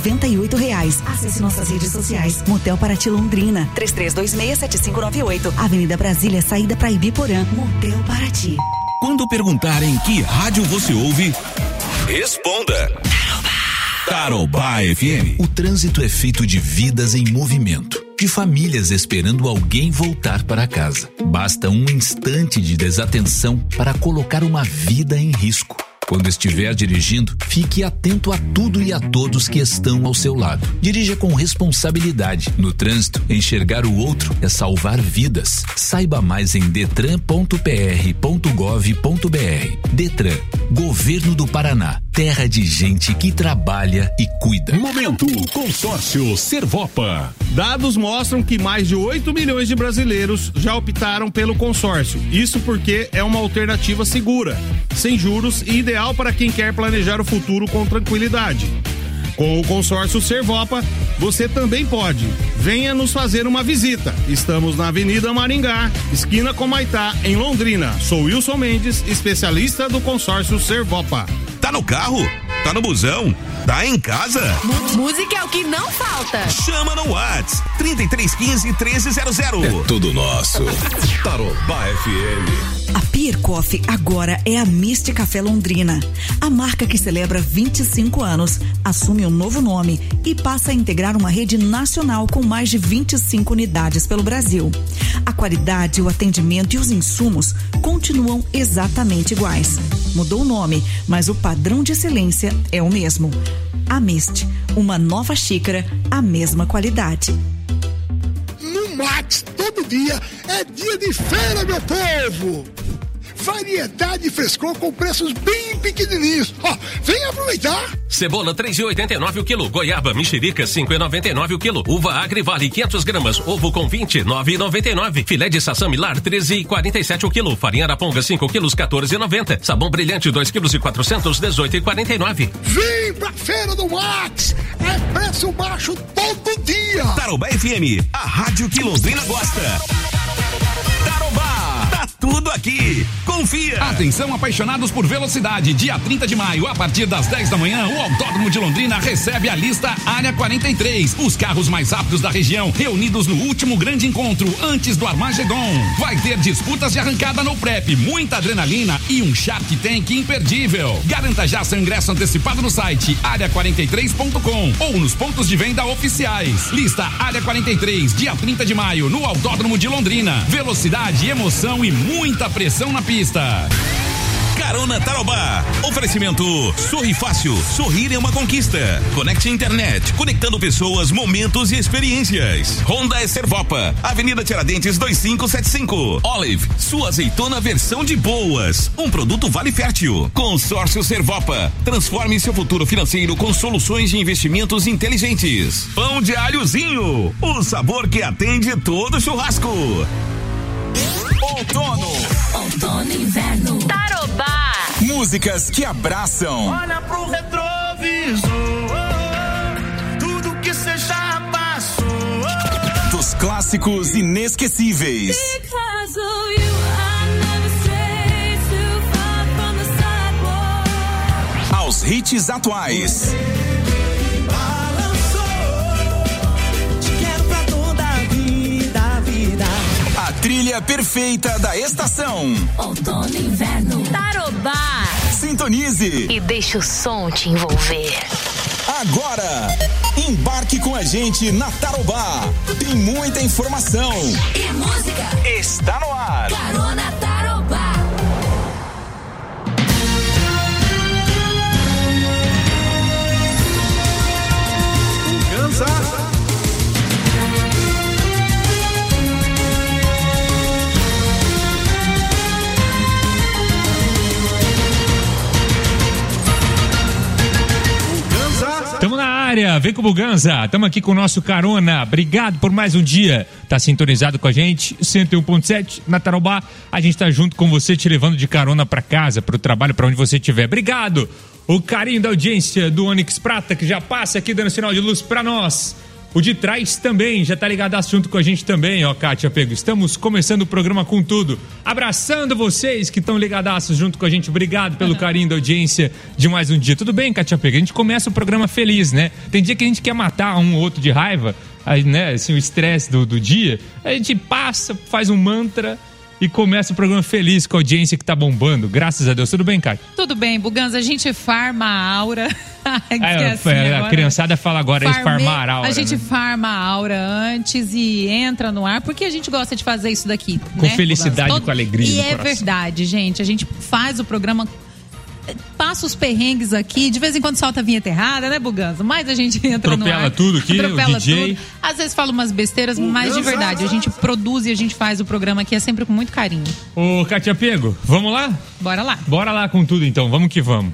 R$98. Acesse nossas redes sociais. Motel Paraty Londrina, 33267598. Avenida Brasília, saída para Ibiporã. Motel Paraty. Quando perguntarem que rádio você ouve, responda. Tarobá FM. O trânsito é feito de vidas em movimento, de famílias esperando alguém voltar para casa. Basta um instante de desatenção para colocar uma vida em risco. Quando estiver dirigindo, fique atento a tudo e a todos que estão ao seu lado. Dirija com responsabilidade. No trânsito, enxergar o outro é salvar vidas. Saiba mais em detran.pr.gov.br. Detran, Governo do Paraná. Terra de gente que trabalha e cuida. Momento Consórcio Servopa. Dados mostram que mais de 8 milhões de brasileiros já optaram pelo consórcio. Isso porque é uma alternativa segura, sem juros e ideal para quem quer planejar o futuro com tranquilidade. Com o consórcio Servopa, você também pode. Venha nos fazer uma visita. Estamos na Avenida Maringá, esquina com Maitá, em Londrina. Sou Wilson Mendes, especialista do consórcio Servopa. Tá no carro? Tá no busão? Tá em casa? Música é o que não falta. Chama no WhatsApp 3315-1300. É tudo nosso. Tarobá FM. A Pier Coffee agora é a Mist Café Londrina. A marca que celebra 25 anos assume um novo nome e passa a integrar uma rede nacional com mais de 25 unidades pelo Brasil. A qualidade, o atendimento e os insumos continuam exatamente iguais. Mudou o nome, mas o padrão de excelência é o mesmo. A Mist, uma nova xícara, a mesma qualidade. No Max, todo dia é dia de feira, meu povo! Variedade e frescor com preços bem pequenininhos. Ó, vem aproveitar! Cebola 3,89 o quilo. Goiaba mexerica 5,99 o quilo. Uva Agrivale 500 gramas. Ovo com 29,99. Filé de sassami lar 13,47 o quilo. Farinha araponga 5 quilos 14,90. Sabão brilhante 2 quilos e 400 18,49. Vem pra feira do Max! É preço baixo todo dia! Tarobá FM, a rádio que Londrina gosta. Tarobá, tá tudo aqui. Confia. Atenção, apaixonados por velocidade. Dia 30 de maio, a partir das 10 da manhã, o Autódromo de Londrina recebe a lista Área 43. Os carros mais rápidos da região, reunidos no último grande encontro antes do Armagedon. Vai ter disputas de arrancada no prep, muita adrenalina e um Shark Tank imperdível. Garanta já seu ingresso antecipado no site área43.com ou nos pontos de venda oficiais. Lista Área 43, dia 30 de maio, no Autódromo de Londrina. Velocidade, emoção e muita pressão na pista. Carona Tarobá. Oferecimento Sorri Fácil. Sorrir é uma conquista. Conecte Internet. Conectando pessoas, momentos e experiências. Honda é Servopa. Avenida Tiradentes 2575. Olive. Sua azeitona versão de boas. Um produto Vale Fértil. Consórcio Servopa. Transforme seu futuro financeiro com soluções de investimentos inteligentes. Pão de alhozinho. O sabor que atende todo churrasco. Outono e inverno. Tarobá. Músicas que abraçam. Olha pro retrovisor, tudo que cê já passou. Dos clássicos inesquecíveis. Aos hits atuais. Trilha perfeita da estação. Outono e inverno. Tarobá. Sintonize. E deixa o som te envolver. Agora, embarque com a gente na Tarobá. Tem muita informação. E música. Está no ar. Carona Tarobá. Ganza. Estamos na área, vem com o Buganza, estamos aqui com o nosso Carona, obrigado por mais um dia, tá sintonizado com a gente, 101.7 na Tarobá, a gente tá junto com você, te levando de carona pra casa, pro trabalho, pra onde você estiver, obrigado, o carinho da audiência do Onix Prata, que já passa aqui dando sinal de luz pra nós, O de trás também, já tá ligadaço junto com a gente também, ó, Kátia Pego. Estamos começando o programa com tudo. Abraçando vocês que estão ligadaços junto com a gente. Obrigado pelo carinho da audiência de mais um dia. Tudo bem, Kátia Pego? A gente começa o programa feliz, né? Tem dia que a gente quer matar um ou outro de raiva, aí, né? Assim, o estresse do dia. A gente passa, faz um mantra e começa o programa feliz com a audiência que tá bombando. Graças a Deus. Tudo bem, Kátia? Tudo bem, Buganza. A gente farma a aura. A criançada fala agora, é farmar a aura. A gente, né? Farma a aura antes e entra no ar, porque a gente gosta de fazer isso daqui. Com felicidade, com alegria. E é verdade, gente. A gente faz o programa, passa os perrengues aqui, de vez em quando solta a vinheta errada, né, Buganza? Mas a gente entra no ar. Atropela tudo aqui, o DJ. Tudo. Às vezes fala umas besteiras, mas de verdade, a gente produz e a gente faz o programa aqui, é sempre com muito carinho. Ô, Kátia Pego, vamos lá? Bora lá. Bora lá com tudo então, vamos que vamos.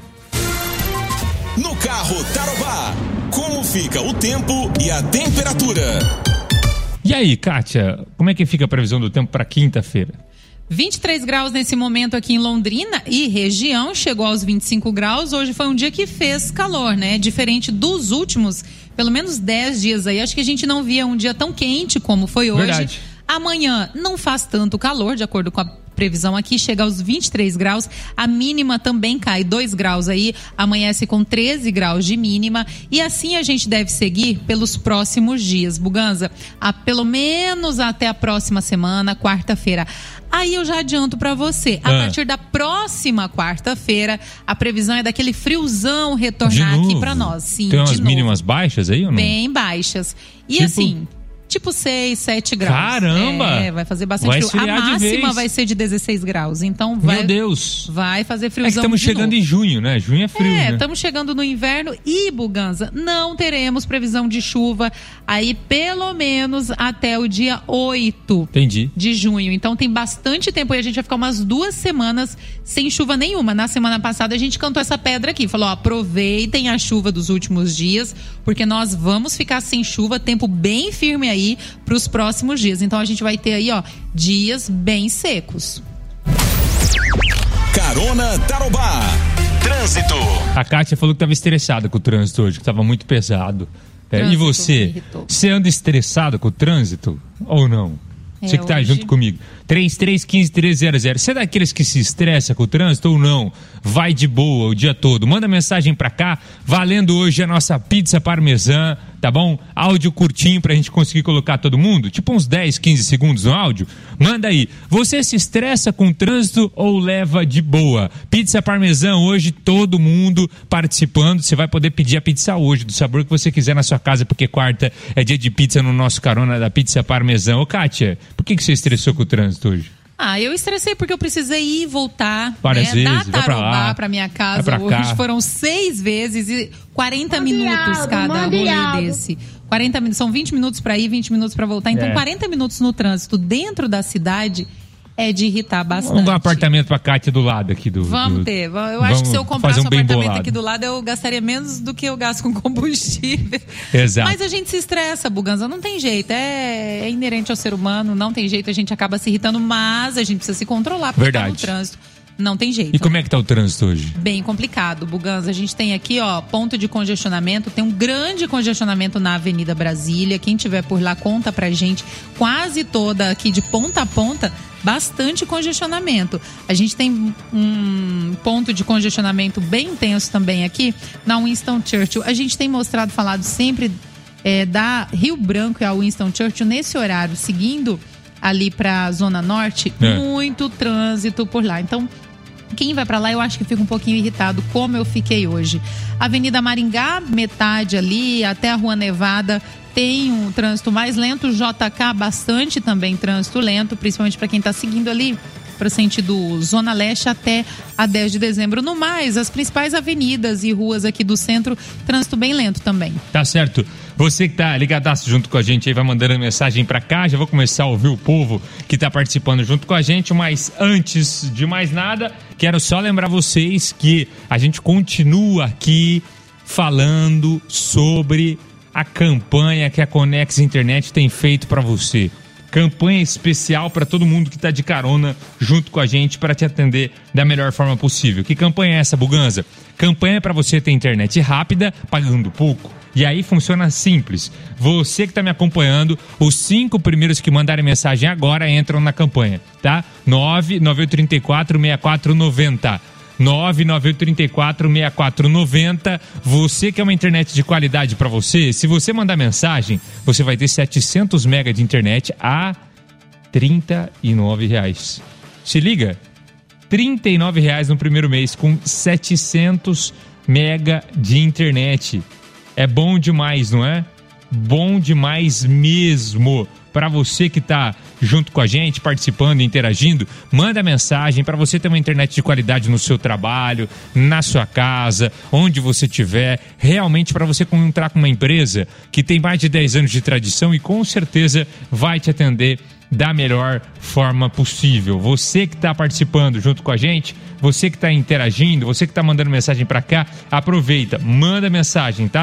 No carro Tarobá, como fica o tempo e a temperatura? E aí, Kátia, como é que fica a previsão do tempo para quinta-feira? 23 graus nesse momento aqui em Londrina e região, chegou aos 25 graus. Hoje foi um dia que fez calor, né? Diferente dos últimos, pelo menos 10 dias aí. Acho que a gente não via um dia tão quente como foi hoje. Verdade. Amanhã não faz tanto calor, de acordo com a previsão aqui, chega aos 23 graus. A mínima também cai 2 graus aí, amanhece com 13 graus de mínima. E assim a gente deve seguir pelos próximos dias, Buganza. Pelo menos até a próxima semana, quarta-feira. Aí eu já adianto pra você, a partir da próxima quarta-feira, a previsão é daquele friozão retornar aqui pra nós. Sim, tem umas mínimas baixas aí ou não? Bem baixas. E assim, tipo 6, 7 graus. Caramba! Vai fazer bastante frio. A máxima vai ser de 16 graus. Então vai. Meu Deus! Vai fazer friozão. É que estamos chegando em junho, né? Junho é frio, né? Estamos chegando no inverno e, Buganza, não teremos previsão de chuva aí pelo menos até o dia 8 de junho. Então tem bastante tempo aí, a gente vai ficar umas 2 semanas sem chuva nenhuma. Na semana passada a gente cantou essa pedra aqui, falou, ó, aproveitem a chuva dos últimos dias, porque nós vamos ficar sem chuva, tempo bem firme aí para os próximos dias. Então a gente vai ter aí, ó, dias bem secos. Carona Tarobá. Trânsito. A Kátia falou que estava estressada com o trânsito hoje, que estava muito pesado. E você? Você anda estressado com o trânsito ou não? Você que tá junto comigo. 3315-1300. Você é daqueles que se estressa com o trânsito ou não? Vai de boa o dia todo. Manda mensagem pra cá, valendo hoje a nossa pizza parmesã, tá bom? Áudio curtinho pra gente conseguir colocar todo mundo, tipo uns 10, 15 segundos no áudio. Manda aí. Você se estressa com o trânsito ou leva de boa? Pizza parmesã hoje, todo mundo participando. Você vai poder pedir a pizza hoje, do sabor que você quiser na sua casa, porque quarta é dia de pizza no nosso Carona da Pizza Parmesã. Ô, Kátia, por que você estressou com o trânsito hoje? Eu estressei porque eu precisei ir e voltar, várias vezes, da Tarobá pra minha casa hoje. Foram 6 vezes e 40 minutos cada rolê desse. 40 minutos, são 20 minutos pra ir, 20 minutos pra voltar. Então 40 minutos no trânsito dentro da cidade é de irritar bastante. Vamos dar um apartamento pra Kátia do lado aqui do... Vamos ter. Eu acho que se eu comprasse um apartamento aqui do lado, eu gastaria menos do que eu gasto com combustível. Exato. Mas a gente se estressa, Buganza, não tem jeito. É inerente ao ser humano, não tem jeito, a gente acaba se irritando, mas a gente precisa se controlar porque tá no trânsito. Não tem jeito. E como é que tá o trânsito hoje? Bem complicado, Buganza. A gente tem aqui, ó, ponto de congestionamento. Tem um grande congestionamento na Avenida Brasília. Quem tiver por lá, conta pra gente. Quase toda aqui de ponta a ponta, bastante congestionamento. A gente tem um ponto de congestionamento bem intenso também aqui na Winston Churchill. A gente tem falado sempre da Rio Branco e a Winston Churchill nesse horário, seguindo ali pra Zona Norte, muito trânsito por lá. Então, quem vai pra lá, eu acho que fica um pouquinho irritado, como eu fiquei hoje. Avenida Maringá, metade ali, até a Rua Nevada, tem um trânsito mais lento. JK, bastante também trânsito lento, principalmente para quem tá seguindo ali para o sentido Zona Leste até a 10 de dezembro. No mais, as principais avenidas e ruas aqui do centro, trânsito bem lento também. Tá certo. Você que tá ligadaço junto com a gente aí, vai mandando mensagem pra cá. Já vou começar a ouvir o povo que tá participando junto com a gente, mas antes de mais nada, quero só lembrar vocês que a gente continua aqui falando sobre a campanha que a Conex Internet tem feito pra você. campanha especial para todo mundo que está de carona junto com a gente para te atender da melhor forma possível. Que campanha é essa, Buganza? Campanha para você ter internet rápida, pagando pouco. E aí funciona simples. Você que está me acompanhando, os 5 primeiros que mandarem mensagem agora entram na campanha, tá? 99834-6490. 99834-6490. Você que é uma internet de qualidade para você, se você mandar mensagem, você vai ter 700 mega de internet a R$39. Se liga, R$39 no primeiro mês com 700 mega de internet. É bom demais, não é? Bom demais mesmo. Para você que está junto com a gente, participando e interagindo, manda mensagem para você ter uma internet de qualidade no seu trabalho, na sua casa, onde você estiver. Realmente para você encontrar com uma empresa que tem mais de 10 anos de tradição e com certeza vai te atender da melhor forma possível. Você que está participando junto com a gente, você que está interagindo, você que está mandando mensagem para cá, aproveita, manda mensagem, tá?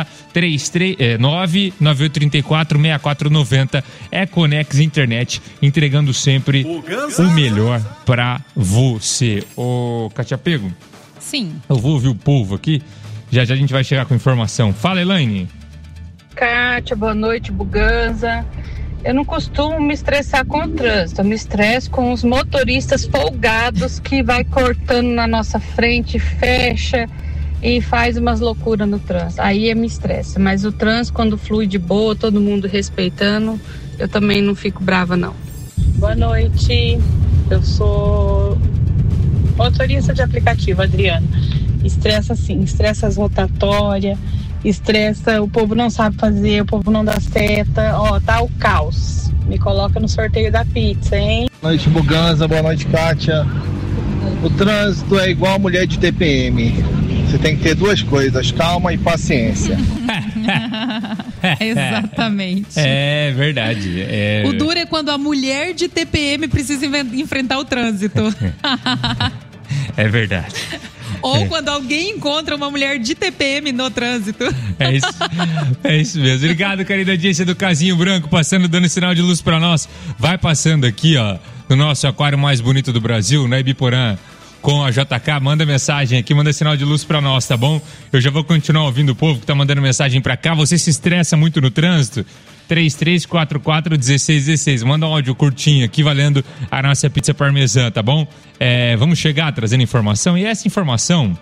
99834-6490 é Conex Internet, entregando sempre o melhor para você. Ô, Katia Pego? Sim. Eu vou ouvir o povo aqui, já a gente vai chegar com informação. Fala, Elaine. Kátia, boa noite, Buganza. Eu não costumo me estressar com o trânsito, eu me estresso com os motoristas folgados que vai cortando na nossa frente, fecha e faz umas loucuras no trânsito. Aí me estressa, mas o trânsito quando flui de boa, todo mundo respeitando, eu também não fico brava não. Boa noite, eu sou motorista de aplicativo, Adriana. Estressa sim, estressa as rotatórias, estressa, o povo não sabe fazer, o povo não dá seta, ó, tá o caos. Me coloca no sorteio da pizza, hein? Boa noite, Buganza, boa noite, Kátia. O trânsito é igual a mulher de TPM. Você tem que ter duas coisas, calma e paciência. Exatamente. É verdade. O duro é quando a mulher de TPM precisa enfrentar o trânsito. É verdade. Ou quando alguém encontra uma mulher de TPM no trânsito. É isso mesmo. Obrigado, querida audiência do Casinho Branco, passando, dando sinal de luz pra nós. Vai passando aqui, ó, no nosso aquário mais bonito do Brasil, na Ibiporã, com a JK. Manda mensagem aqui, manda sinal de luz pra nós, tá bom? Eu já vou continuar ouvindo o povo que tá mandando mensagem pra cá. Você se estressa muito no trânsito? 3344-1616. Manda um áudio curtinho aqui, valendo a nossa pizza parmesã, tá bom? Vamos chegar trazendo informação, e essa informação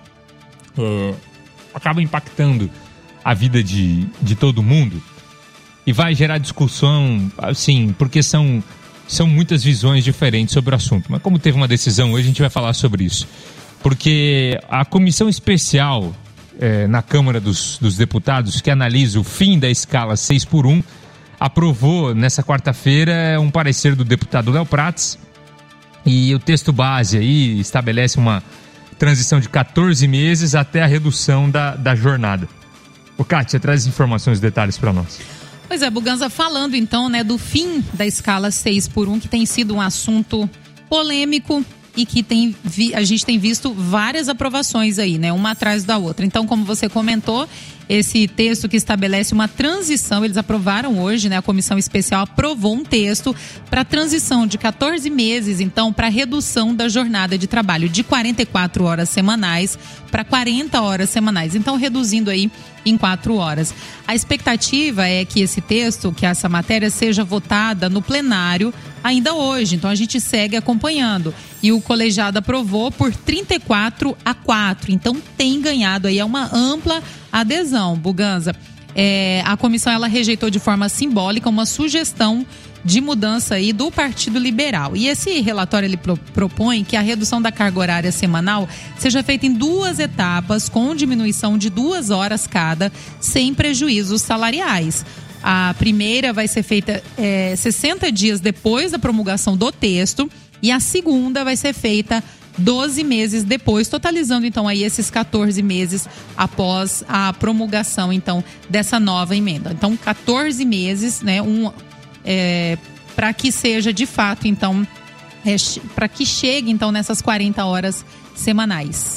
acaba impactando a vida de todo mundo e vai gerar discussão, assim, porque são muitas visões diferentes sobre o assunto. Mas como teve uma decisão hoje, a gente vai falar sobre isso. Porque a comissão especial na Câmara dos Deputados, que analisa o fim da escala 6x1, aprovou nessa quarta-feira um parecer do deputado Léo Prats, e o texto base aí estabelece uma transição de 14 meses até a redução da jornada. O Kátia, traz informações e detalhes para nós. Pois é, Buganza, falando então, né, do fim da escala 6x1, que tem sido um assunto polêmico e que a gente tem visto várias aprovações aí, né, uma atrás da outra. Então, como você comentou, esse texto que estabelece uma transição, eles aprovaram hoje, né, a comissão especial aprovou um texto para transição de 14 meses, então, para redução da jornada de trabalho de 44 horas semanais para 40 horas semanais, então reduzindo aí em 4 horas. A expectativa é que esse texto, que essa matéria seja votada no plenário ainda hoje, então a gente segue acompanhando. E o colegiado aprovou por 34-4, então tem ganhado aí uma ampla adesão, Buganza. A comissão, ela rejeitou de forma simbólica uma sugestão de mudança aí do Partido Liberal. E esse relatório, ele propõe que a redução da carga horária semanal seja feita em 2 etapas, com diminuição de 2 horas cada, sem prejuízos salariais. A primeira vai ser feita 60 dias depois da promulgação do texto, e a segunda vai ser feita 12 meses depois, totalizando então aí esses 14 meses após a promulgação então dessa nova emenda. Então 14 meses, né, para que seja de fato então, para que chegue então nessas 40 horas semanais.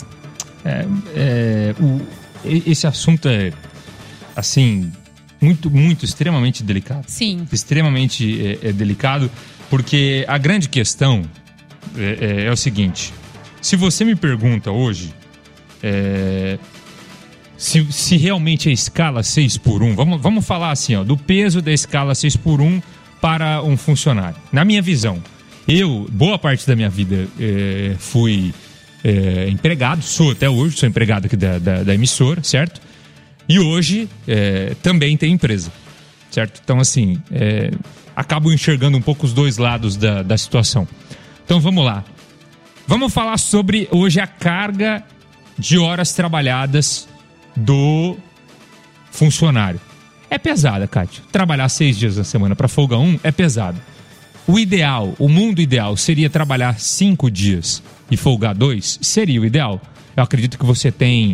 Esse assunto é assim muito, muito extremamente delicado. Sim. Extremamente delicado. Porque a grande questão é o seguinte: se você me pergunta hoje se realmente a escala 6x1, vamos falar assim, ó, do peso da escala 6x1 para um funcionário. Na minha visão, boa parte da minha vida, fui empregado, sou até hoje, sou empregado aqui da emissora, certo? E hoje também tem empresa, certo? Então, assim, acabo enxergando um pouco os dois lados da situação. Então, vamos lá. Vamos falar sobre, hoje, a carga de horas trabalhadas do funcionário. É pesada, Kátia. Trabalhar 6 dias na semana para folga 1 é pesado. O mundo ideal seria trabalhar 5 dias e folgar 2? Seria o ideal. Eu acredito que você tem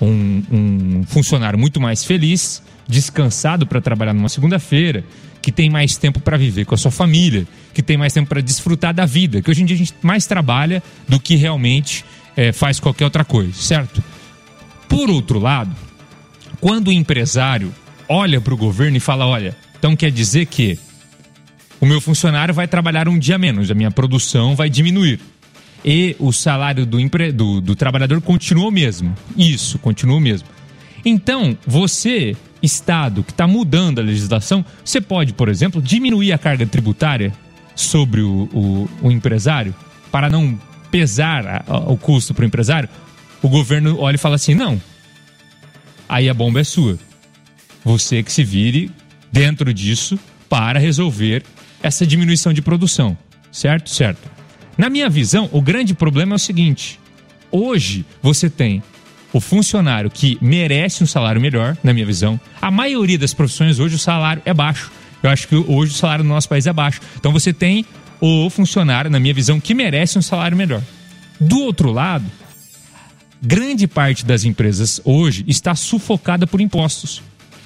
um funcionário muito mais feliz, descansado para trabalhar numa segunda-feira, que tem mais tempo para viver com a sua família, que tem mais tempo para desfrutar da vida, que hoje em dia a gente mais trabalha do que realmente faz qualquer outra coisa, certo? Por outro lado, quando o empresário olha para o governo e fala, olha, então quer dizer que o meu funcionário vai trabalhar um dia menos, a minha produção vai diminuir. E o salário do trabalhador continua o mesmo. Isso, continua o mesmo. Então, você, Estado, que está mudando a legislação, você pode, por exemplo, diminuir a carga tributária sobre o empresário para não pesar o custo para o empresário. O governo olha e fala assim, não, aí a bomba é sua. Você que se vire dentro disso para resolver essa diminuição de produção, certo? Certo. Na minha visão, o grande problema é o seguinte: hoje você tem o funcionário que merece um salário melhor, na minha visão. A maioria das profissões hoje o salário é baixo. Eu acho que hoje o salário no nosso país é baixo. Então você tem o funcionário, na minha visão, que merece um salário melhor. Do outro lado, grande parte das empresas hoje está sufocada por impostos.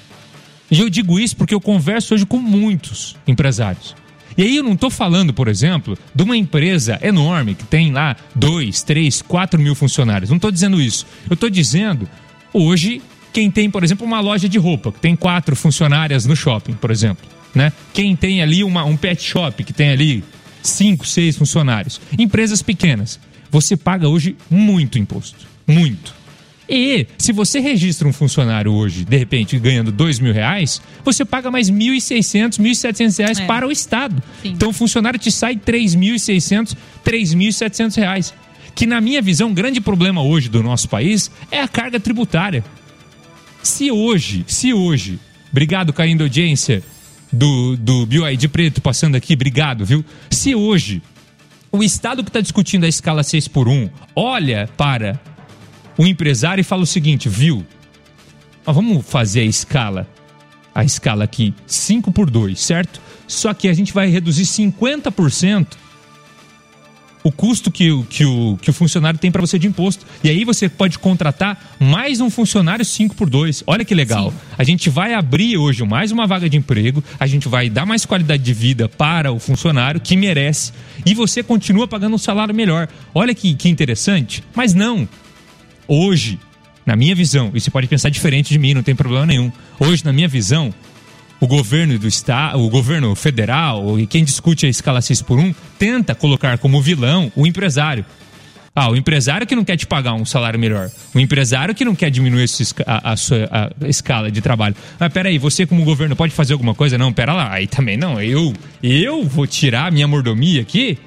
E eu digo isso porque eu converso hoje com muitos empresários. E aí eu não estou falando, por exemplo, de uma empresa enorme que tem lá 2, 3, 4 mil funcionários. Não estou dizendo isso. Eu estou dizendo, hoje, quem tem, por exemplo, uma loja de roupa, que tem 4 funcionárias no shopping, por exemplo, né? Quem tem ali um pet shop, que tem ali 5, 6 funcionários. Empresas pequenas. Você paga hoje muito imposto. Muito. E se você registra um funcionário hoje, de repente, ganhando R$2.000, você paga mais R$1.600, R$1.700 para o Estado. Sim. Então o funcionário te sai R$3.600, R$3.700. Que na minha visão, o grande problema hoje do nosso país é a carga tributária. Se hoje, obrigado, caindo audiência do BioID Preto passando aqui, obrigado, viu? Se hoje o Estado que está discutindo a escala 6x1 olha para o empresário e fala o seguinte, viu? Vamos fazer a escala aqui 5x2, certo? Só que a gente vai reduzir 50% o custo que o funcionário tem para você de imposto. E aí você pode contratar mais um funcionário 5x2. Olha que legal. Sim. A gente vai abrir hoje mais uma vaga de emprego, a gente vai dar mais qualidade de vida para o funcionário que merece e você continua pagando um salário melhor. Olha que interessante. Mas não. Hoje, na minha visão, e você pode pensar diferente de mim, não tem problema nenhum. Hoje, na minha visão, o governo do estado, o governo federal e quem discute a escala 6x1 tenta colocar como vilão o empresário. O empresário que não quer te pagar um salário melhor. O empresário que não quer diminuir a sua escala de trabalho. Mas peraí, você como governo pode fazer alguma coisa? Não, pera lá. Aí também não. Eu vou tirar a minha mordomia aqui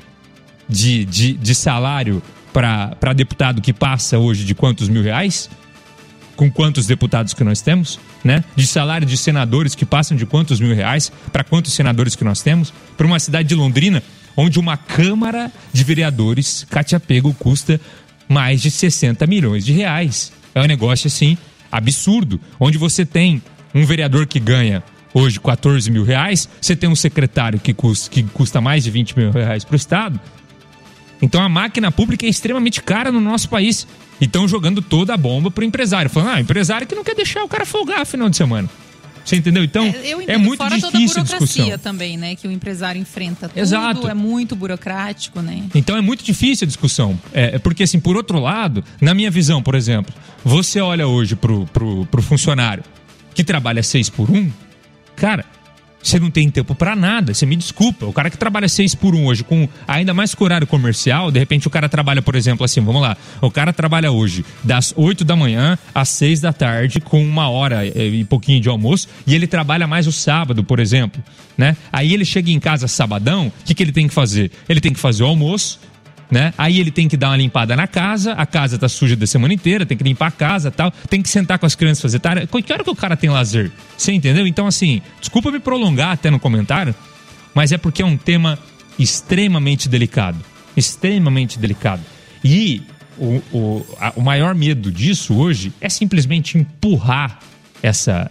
de salário para deputado que passa hoje de quantos R$1.000? Com quantos deputados que nós temos, né? De salário de senadores que passam de quantos R$1.000 para quantos senadores que nós temos? Para uma cidade de Londrina, onde uma Câmara de Vereadores, Cátia Pego, custa mais de R$60 milhões. É um negócio assim absurdo, onde você tem um vereador que ganha hoje R$14 mil, você tem um secretário que custa mais de R$20 mil para o Estado. Então a máquina pública é extremamente cara no nosso país. E estão jogando toda a bomba pro empresário. Falando, empresário que não quer deixar o cara folgar final de semana. Você entendeu? Então, é muito fora difícil toda a a discussão. burocracia também, né? Que o empresário enfrenta tudo. Exato. É muito burocrático, né? Então é muito difícil a discussão. Porque, assim, por outro lado, na minha visão, por exemplo, você olha hoje pro funcionário que trabalha 6x1, cara, Você não tem tempo pra nada, você me desculpa. O cara que trabalha 6x1 hoje, com ainda mais com horário comercial, de repente o cara trabalha, por exemplo, assim, vamos lá. O cara trabalha hoje das 8 da manhã às 6 da tarde, com 1 hora e pouquinho de almoço, e ele trabalha mais o sábado, por exemplo, né? Aí ele chega em casa sabadão, o que ele tem que fazer? Ele tem que fazer o almoço, né? Aí ele tem que dar uma limpada na casa, a casa tá suja da semana inteira, tem que limpar a casa e tal, tem que sentar com as crianças, fazer tarefa. Que hora que o cara tem lazer? Você entendeu? Então, assim, desculpa me prolongar até no comentário, mas é porque é um tema extremamente delicado. Extremamente delicado. E o maior medo disso hoje é simplesmente empurrar essa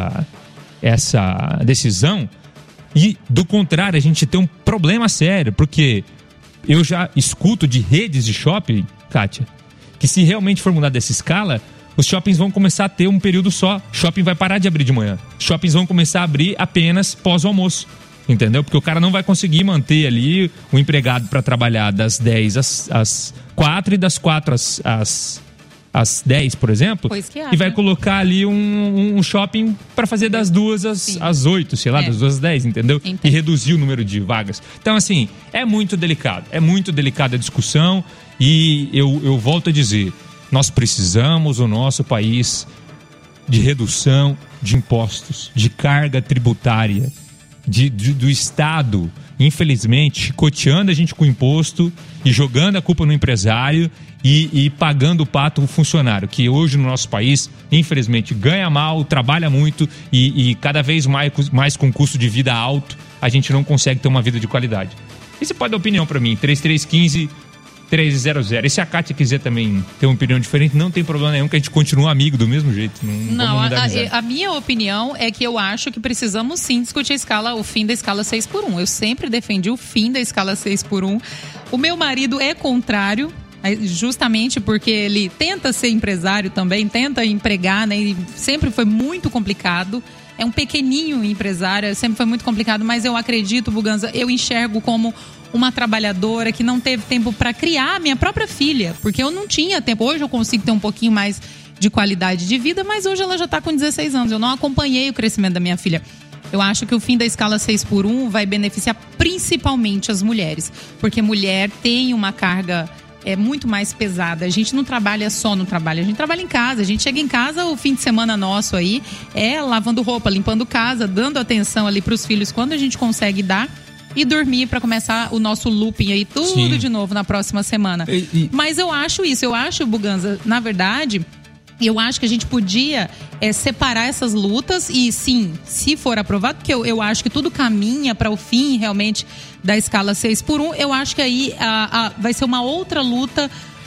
decisão e, do contrário, a gente ter um problema sério, porque eu já escuto de redes de shopping, Kátia, que se realmente for mudar dessa escala, os shoppings vão começar a ter um período só. Shopping vai parar de abrir de manhã. Shoppings vão começar a abrir apenas pós o almoço. Entendeu? Porque o cara não vai conseguir manter ali o empregado para trabalhar das 10 às 4 e das 4 às 10, por exemplo, e vai colocar ali um shopping para fazer das 2 às 8, sei lá, das 2 às 10, entendeu? Entendi. E reduzir o número de vagas. Então, assim, é muito delicada a discussão e eu volto a dizer, nós precisamos, o nosso país, de redução de impostos, de carga tributária, do Estado, infelizmente, chicoteando a gente com imposto e jogando a culpa no empresário e pagando o pato o funcionário, que hoje no nosso país, infelizmente, ganha mal, trabalha muito e cada vez mais com custo de vida alto, a gente não consegue ter uma vida de qualidade. E você pode dar opinião para mim, 3315-1300. E se a Kátia quiser também ter uma opinião diferente, não tem problema nenhum, que a gente continua amigo do mesmo jeito. Não, a minha opinião é que eu acho que precisamos sim discutir o fim da escala 6x1. Eu sempre defendi o fim da escala 6x1. O meu marido é contrário, justamente porque ele tenta ser empresário também, tenta empregar, né? E sempre foi muito complicado. É um pequenininho empresário, sempre foi muito complicado, mas eu acredito, Buganza, eu enxergo como uma trabalhadora que não teve tempo para criar a minha própria filha, porque eu não tinha tempo. Hoje eu consigo ter um pouquinho mais de qualidade de vida, mas hoje ela já está com 16 anos. Eu não acompanhei o crescimento da minha filha. Eu acho que o fim da escala 6x1 vai beneficiar principalmente as mulheres, porque mulher tem uma carga muito mais pesada. A gente não trabalha só no trabalho, a gente trabalha em casa. A gente chega em casa, o fim de semana nosso aí é lavando roupa, limpando casa, dando atenção ali para os filhos quando a gente consegue dar, e dormir para começar o nosso looping aí tudo de novo na próxima semana. Mas eu acho, Buganza, na verdade, eu acho que a gente podia separar essas lutas e sim, se for aprovado, porque eu acho que tudo caminha para o fim realmente da escala 6x1, eu acho que aí vai ser uma outra luta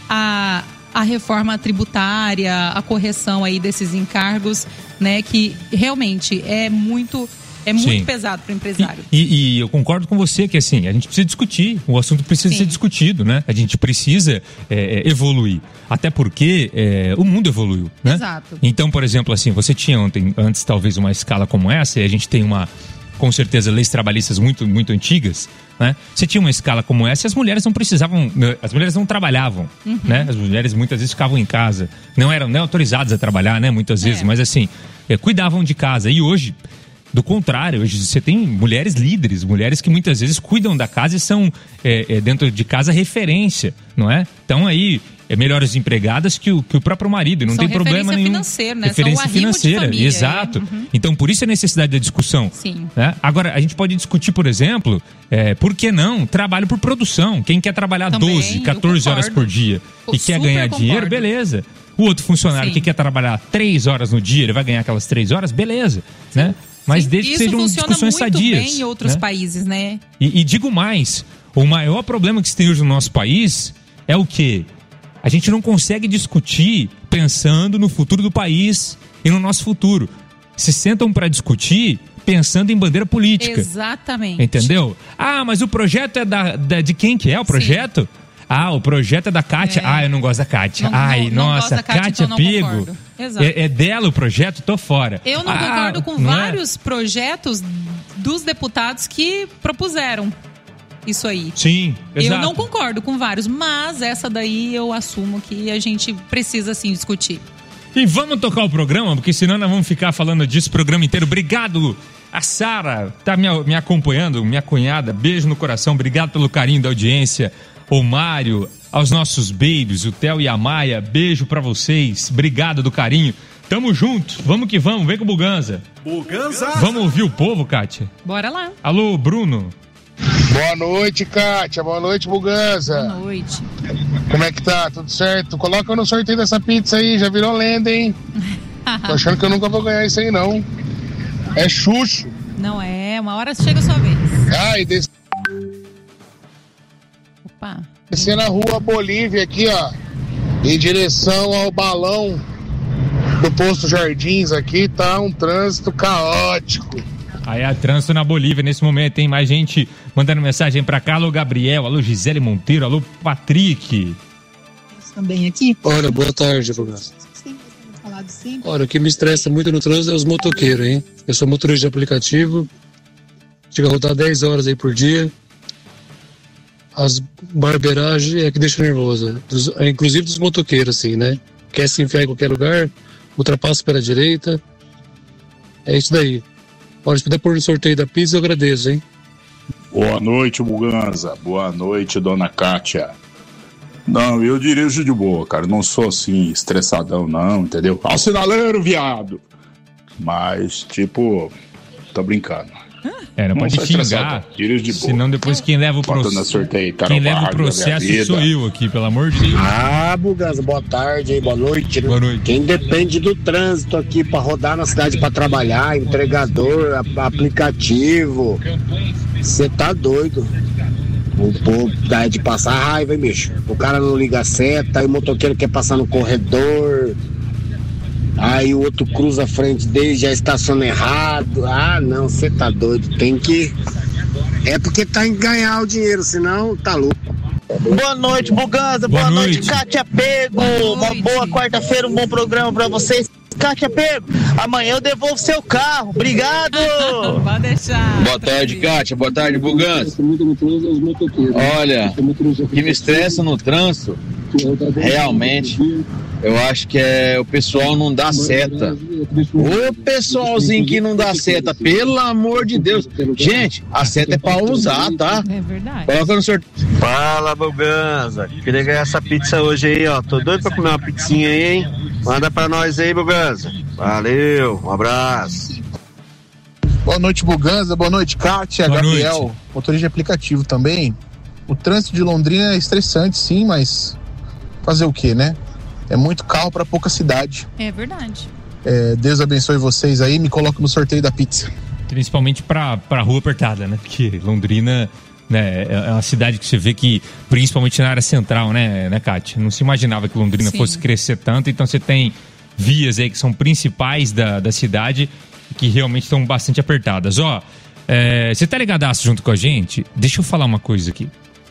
a reforma tributária, a correção aí desses encargos, né, que realmente é muito pesado para o empresário. E eu concordo com você que, assim, a gente precisa discutir, o assunto precisa ser discutido, né? A gente precisa evoluir, até porque o mundo evoluiu, né? Exato. Então, por exemplo, assim, você tinha antes talvez uma escala como essa, e a gente tem com certeza, leis trabalhistas muito, muito antigas, né? Você tinha uma escala como essa e as mulheres não precisavam, as mulheres não trabalhavam, né? As mulheres muitas vezes ficavam em casa, não eram nem autorizadas a trabalhar, né? Muitas vezes, mas assim, cuidavam de casa. E hoje, do contrário, hoje você tem mulheres líderes, mulheres que muitas vezes cuidam da casa e são, dentro de casa, referência, não é? Então aí, melhores empregadas que o próprio marido, e não tem problema nenhum. Financeira, né? Referência financeira, exato. Então, por isso a necessidade da discussão. Sim. Né? Agora, a gente pode discutir, por exemplo, por que não trabalho por produção? Quem quer trabalhar também, 12, 14 horas por dia e quer ganhar dinheiro, beleza. O outro funcionário que quer trabalhar 3 horas no dia, ele vai ganhar aquelas 3 horas, beleza, né? Mas desde que sejam discussões sadias. Isso funciona muito bem em outros países, né? E digo mais, o maior problema que se tem hoje no nosso país é o quê? A gente não consegue discutir pensando no futuro do país e no nosso futuro. Se sentam para discutir pensando em bandeira política. Exatamente. Entendeu? Ah, mas o projeto é de quem que é o projeto? Sim. Ah, o projeto é da Kátia. Eu não gosto da Kátia. Nossa, Kátia Pego. É dela o projeto? Tô fora. Eu não concordo com vários projetos dos deputados que propuseram isso aí. Sim, exato. Eu não concordo com vários, mas essa daí eu assumo que a gente precisa sim discutir. E vamos tocar o programa, porque senão nós vamos ficar falando disso o programa inteiro. Obrigado A Sara tá me acompanhando, minha cunhada. Beijo no coração, obrigado pelo carinho da audiência. O Mário, aos nossos babies, o Theo e a Maia, beijo pra vocês. Obrigado do carinho. Tamo junto, vamos que vamos, vem com o Buganza. Buganza! Vamos ouvir o povo, Kátia? Bora lá. Alô, Bruno. Boa noite, Kátia. Boa noite, Buganza. Boa noite. Como é que tá? Tudo certo? Coloca no sorteio dessa pizza aí, já virou lenda, hein? Tô achando que eu nunca vou ganhar isso aí, não. É Xuxo. Não é, uma hora chega a sua vez. Ai, Opa. Descer na rua Bolívia aqui, ó, em direção ao balão do posto Jardins aqui, tá um trânsito caótico. Aí há trânsito na Bolívia nesse momento, tem mais gente mandando mensagem pra cá. Alô, Gabriel, alô, Gisele Monteiro, alô, Patrick. Também aqui. Olha, boa tarde, Buganza. Olha, o que me estressa muito no trânsito é os motoqueiros, hein? Eu sou motorista de aplicativo, chega a rodar 10 horas aí por dia. As barbeiragens é que deixa nervoso, inclusive dos motoqueiros, assim, né? Quer se enfiar em qualquer lugar, ultrapassa pela direita. É isso daí. Olha, se puder pôr no sorteio da pizza, eu agradeço, hein? Boa noite, Buganza. Boa noite, dona Kátia. Não, eu dirijo de boa, cara. Não sou assim, estressadão, não, entendeu? Ó, sinaleiro, viado! Mas, tipo, tô brincando. Não pode xingar. Dirijo de boa. Senão depois quem leva o processo sou eu aqui, pelo amor de Deus. Ah, Buganza, boa tarde, boa noite. Boa noite. Quem depende do trânsito aqui pra rodar na cidade pra trabalhar, entregador, aplicativo, você tá doido. O povo dá de passar raiva, hein, bicho? O cara não liga a seta, aí o motoqueiro quer passar no corredor. Aí o outro cruza a frente dele, já estaciona errado. Ah, não, você tá doido. Tem que... É porque tá em ganhar o dinheiro, senão tá louco. Boa noite, Buganza. Boa noite, Kátia Pego. Uma boa quarta-feira, um bom programa pra vocês. Kátia Pego, amanhã eu devolvo seu carro. Obrigado. Pode deixar. Boa tarde, Kátia. Boa tarde, Buganza. Olha, o que me estressa no trânsito, realmente, eu acho que é o pessoal não dá seta. O pessoalzinho que não dá seta, pelo amor de Deus. Gente, a seta é pra usar, tá? É verdade. Coloca no sorteio. Fala, Buganza. Queria ganhar essa pizza hoje aí, ó. Tô doido pra comer uma pizzinha aí, hein? Manda pra nós aí, Buganza. Valeu, um abraço. Boa noite, Buganza. Boa noite, Kátia, Gabriel. Motorista de aplicativo também. O trânsito de Londrina é estressante, sim, mas fazer o quê, né? É muito carro pra pouca cidade. É verdade. Deus abençoe vocês aí, me coloca no sorteio da pizza. Principalmente pra rua apertada, né? Porque Londrina, né, é uma cidade que você vê que, principalmente na área central, né, Kátia? Não se imaginava que Londrina fosse crescer tanto, então você tem vias aí que são principais da cidade que realmente estão bastante apertadas. Ó, você tá ligadaço junto com a gente? Deixa eu falar uma coisa aqui.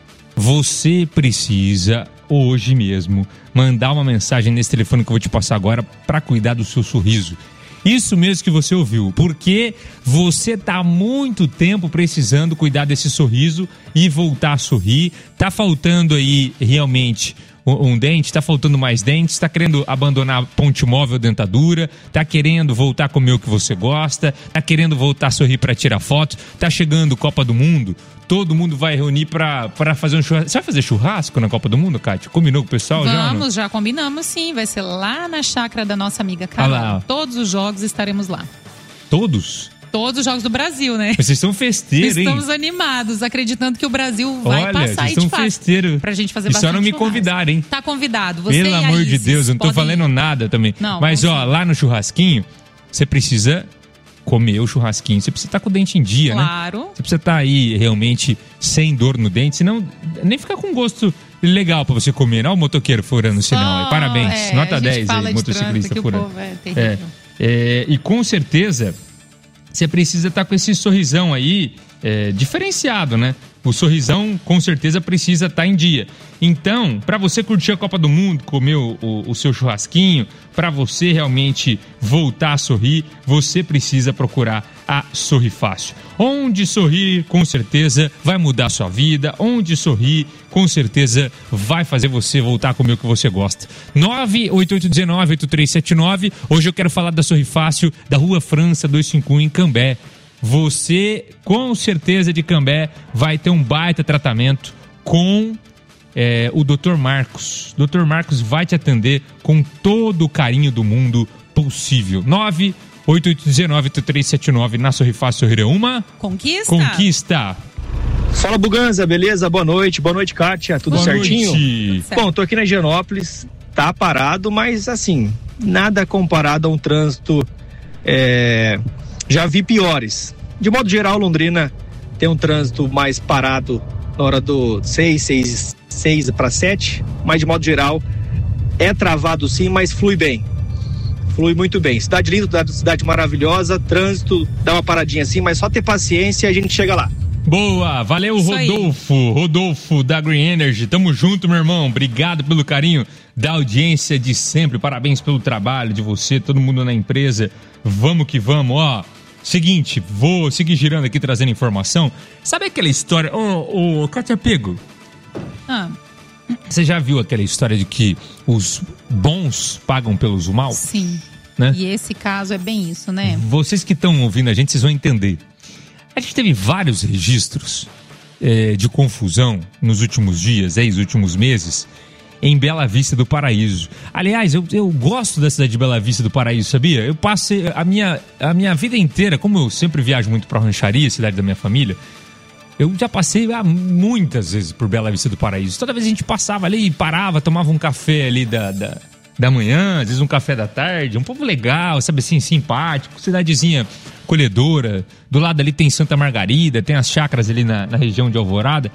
Você precisa, hoje mesmo, mandar uma mensagem nesse telefone que eu vou te passar agora para cuidar do seu sorriso. Isso mesmo que você ouviu, porque você tá há muito tempo precisando cuidar desse sorriso e voltar a sorrir. Tá faltando aí realmente um dente, tá faltando mais dentes, tá querendo abandonar ponte móvel, dentadura, tá querendo voltar a comer o que você gosta, tá querendo voltar a sorrir pra tirar foto, tá chegando Copa do Mundo, todo mundo vai reunir pra fazer um churrasco. Você vai fazer churrasco na Copa do Mundo, Kátia? Combinou com o pessoal já? Vamos, já combinamos sim, vai ser lá na chácara da nossa amiga Carol. Todos os jogos estaremos lá. Todos? Todos os jogos do Brasil, né? Vocês são festeiros, hein? Estamos animados, acreditando que o Brasil vai passar e de fato. Festeiro. Pra gente fazer bastante. E só não me convidarem, hein? Tá convidado. Você Pelo amor de Deus, eu não tô falando nada também. Não, mas ó, lá no churrasquinho, você precisa comer o churrasquinho. Você precisa estar com o dente em dia, claro, né? Você precisa estar aí realmente sem dor no dente, senão nem fica com gosto legal pra você comer, não? O motoqueiro furando o sinal. Parabéns. Nota 10 aí, motociclista furando. E com certeza você precisa estar com esse sorrisão aí diferenciado, né? O sorrisão, com certeza, precisa estar em dia. Então, para você curtir a Copa do Mundo, comer o seu churrasquinho, para você realmente voltar a sorrir, você precisa procurar a Sorri Fácil. Onde sorrir, com certeza, vai mudar a sua vida. Onde sorrir, com certeza, vai fazer você voltar a comer o que você gosta. 98819-8379. Hoje eu quero falar da Sorri Fácil, da Rua França 251, em Cambé. você, com certeza, de Cambé, vai ter um baita tratamento com o Dr. Marcos. Dr. Marcos vai te atender com todo o carinho do mundo possível. 98819-8379 na Sorrifácil Sorrireuma. Conquista. Fala, Buganza, beleza? Boa noite, Kátia, tudo Boa certinho? Noite. Bom, tô aqui na Higienópolis, tá parado, mas assim, nada comparado a um trânsito, já vi piores. De modo geral, Londrina tem um trânsito mais parado na hora do 6 para 7, mas de modo geral é travado sim, mas flui bem. Flui muito bem. Cidade linda, cidade maravilhosa, trânsito, dá uma paradinha assim, mas só ter paciência e a gente chega lá. Boa, valeu, Rodolfo da Green Energy, tamo junto, meu irmão, obrigado pelo carinho da audiência de sempre, parabéns pelo trabalho de você, todo mundo na empresa, vamos que vamos, ó, seguinte, vou seguir girando aqui trazendo informação, sabe aquela história, Kátia Pego, você já viu aquela história de que os bons pagam pelos maus? Sim, né? E esse caso é bem isso, né? Vocês que estão ouvindo a gente, vocês vão entender. A gente teve vários registros de confusão nos últimos dias, nos últimos meses, em Bela Vista do Paraíso. Aliás, eu gosto da cidade de Bela Vista do Paraíso, sabia? Eu passei a minha vida inteira, como eu sempre viajo muito para Rancharia, cidade da minha família, eu já passei muitas vezes por Bela Vista do Paraíso. Toda vez a gente passava ali, parava, tomava um café ali da manhã, às vezes um café da tarde, um povo legal, sabe assim, simpático, cidadezinha colhedora, do lado ali tem Santa Margarida, tem as chácaras ali na região de Alvorada,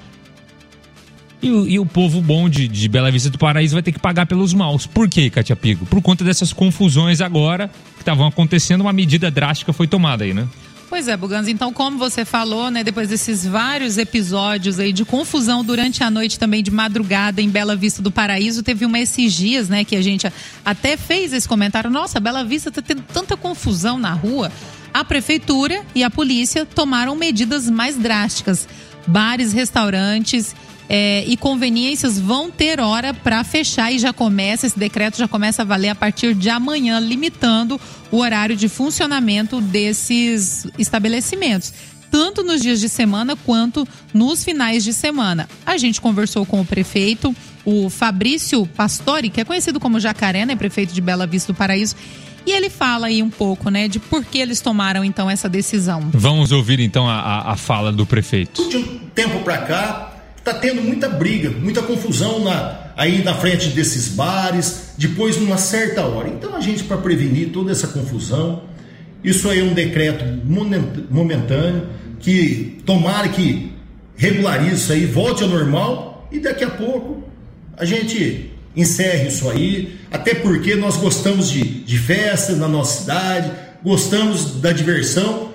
e o povo bom de Bela Vista do Paraíso vai ter que pagar pelos maus. Por quê, Kátia Pego? Por conta dessas confusões agora que estavam acontecendo, uma medida drástica foi tomada aí, né? Pois é, Buganza, então como você falou, né, depois desses vários episódios aí de confusão durante a noite também de madrugada em Bela Vista do Paraíso, teve esses dias, né, que a gente até fez esse comentário, nossa, Bela Vista tá tendo tanta confusão na rua. A prefeitura e a polícia tomaram medidas mais drásticas. Bares, restaurantes e conveniências vão ter hora para fechar e esse decreto já começa a valer a partir de amanhã, limitando o horário de funcionamento desses estabelecimentos, tanto nos dias de semana quanto nos finais de semana. A gente conversou com o prefeito, o Fabrício Pastori, que é conhecido como Jacaré, né, prefeito de Bela Vista do Paraíso, e ele fala aí um pouco, né, de por que eles tomaram então essa decisão. Vamos ouvir então a fala do prefeito. De um tempo para cá, tá tendo muita briga, muita confusão aí na frente desses bares, depois numa certa hora. Então a gente, para prevenir toda essa confusão, isso aí é um decreto momentâneo, que tomara que regularize isso aí, volte ao normal e daqui a pouco a gente encerre isso aí, até porque nós gostamos de festa na nossa cidade, gostamos da diversão.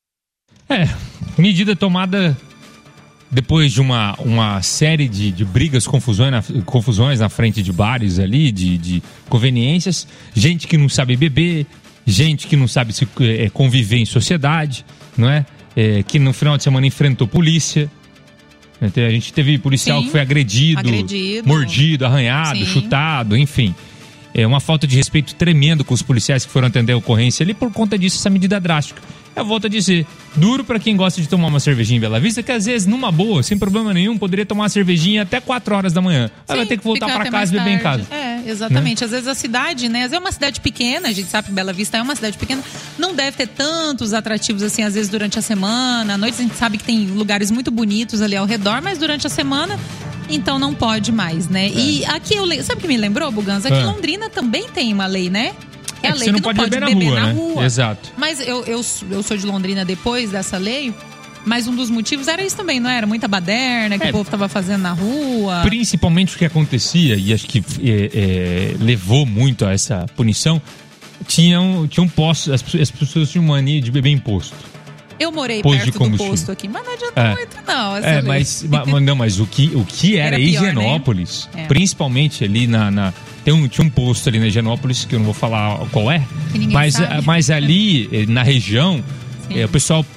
Medida tomada depois de uma série de brigas, confusões na frente de bares ali, de conveniências, gente que não sabe beber, gente que não sabe se conviver em sociedade, não é? Que no final de semana enfrentou polícia. A gente teve policial que foi agredido, mordido, arranhado, chutado, enfim. É uma falta de respeito tremendo com os policiais que foram atender a ocorrência ali por conta disso, essa medida drástica. Eu volto a dizer, duro pra quem gosta de tomar uma cervejinha em Bela Vista, que às vezes, numa boa, sem problema nenhum, poderia tomar uma cervejinha até 4 horas da manhã. Aí vai ter que voltar pra casa e beber em casa. Exatamente. Né? Às vezes a cidade, né? É uma cidade pequena, a gente sabe que Bela Vista é uma cidade pequena, não deve ter tantos atrativos assim, às vezes durante a semana. À noite a gente sabe que tem lugares muito bonitos ali ao redor, mas durante a semana, então não pode mais, né? E aqui, sabe o que me lembrou, Buganza? Aqui em Londrina também tem uma lei, né? É a lei que não pode beber na rua. Exato. Mas eu sou de Londrina depois dessa lei, mas um dos motivos era isso também, não era? Muita baderna que o povo estava fazendo na rua. Principalmente o que acontecia, e acho que levou muito a essa punição, tinham postos, as pessoas tinham mania de beber em posto. Eu morei perto do posto aqui, mas não adianta muito não. Mas o que era Higienópolis, né? Principalmente ali tinha um posto ali na Higienópolis, que eu não vou falar qual é, mas ali na região, o pessoal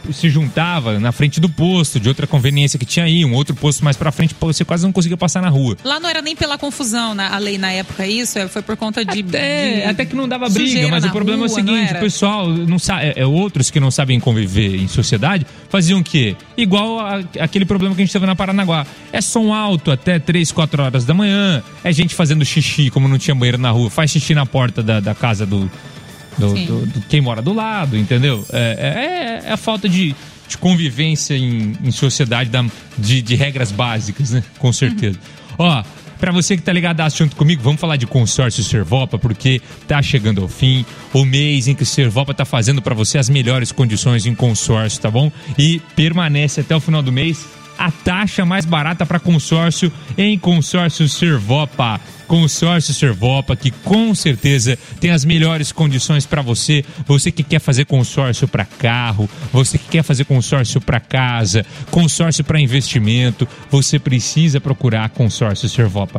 se juntava na frente do posto, de outra conveniência que tinha aí, um outro posto mais pra frente, você quase não conseguia passar na rua. Lá não era nem pela confusão, a lei na época, isso foi por conta de até que não dava briga, mas o problema é o seguinte, o pessoal não sabe, outros que não sabem conviver em sociedade, faziam o quê? Igual aquele problema que a gente teve na Paranaguá. É som alto até 3, 4 horas da manhã, é gente fazendo xixi, como não tinha banheiro na rua, faz xixi na porta da casa do quem mora do lado, entendeu? É a falta de convivência em sociedade, de regras básicas, né? Com certeza. Ó, pra você que tá ligadaço junto comigo, vamos falar de consórcio Servopa, porque tá chegando ao fim o mês em que o Servopa tá fazendo pra você as melhores condições em consórcio, tá bom? E permanece até o final do mês a taxa mais barata para consórcio em consórcio Servopa. Consórcio Servopa, que com certeza tem as melhores condições para você. Você que quer fazer consórcio para carro, você que quer fazer consórcio para casa, consórcio para investimento, você precisa procurar Consórcio Servopa.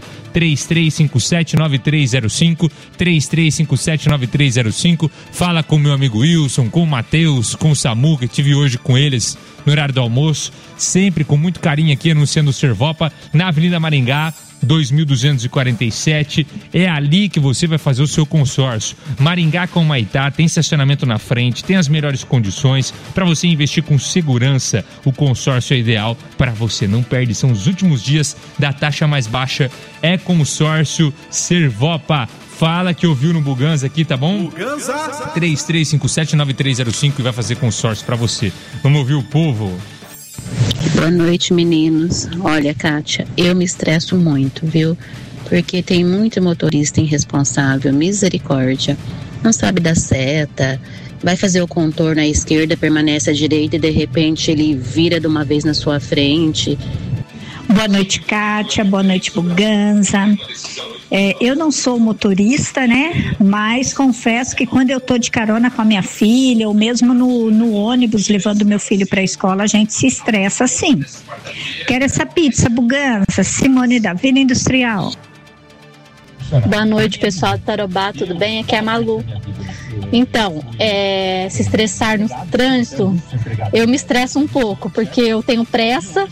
3357-9305, 3357-9305. Fala com o meu amigo Wilson, com o Matheus, com o Samu, que tive hoje com eles no horário do almoço, sempre com muito carinho aqui anunciando o Servopa na Avenida Maringá 2247, é ali que você vai fazer o seu consórcio. Maringá com Humaitá, tem estacionamento na frente, tem as melhores condições para você investir com segurança. O consórcio é ideal para você, não perde, são os últimos dias da taxa mais baixa, é Consórcio Servopa. Fala que ouviu no Buganza aqui, tá bom? Buganza 3357-9305 e vai fazer consórcio para você. Vamos ouvir o povo. Boa noite, meninos. Olha, Kátia, eu me estresso muito, viu? Porque tem muito motorista irresponsável, misericórdia. Não sabe dar seta, vai fazer o contorno à esquerda, permanece à direita e de repente ele vira de uma vez na sua frente. Boa noite, Kátia. Boa noite, Buganza. Eu não sou motorista, né? Mas confesso que quando eu tô de carona com a minha filha, ou mesmo no ônibus levando meu filho para a escola, a gente se estressa sim. Quero essa pizza, Buganza. Simone da Vila Industrial. Boa noite, pessoal do Tarobá, tudo bem? Aqui é a Malu. Então, se estressar no trânsito, eu me estresso um pouco, porque eu tenho pressa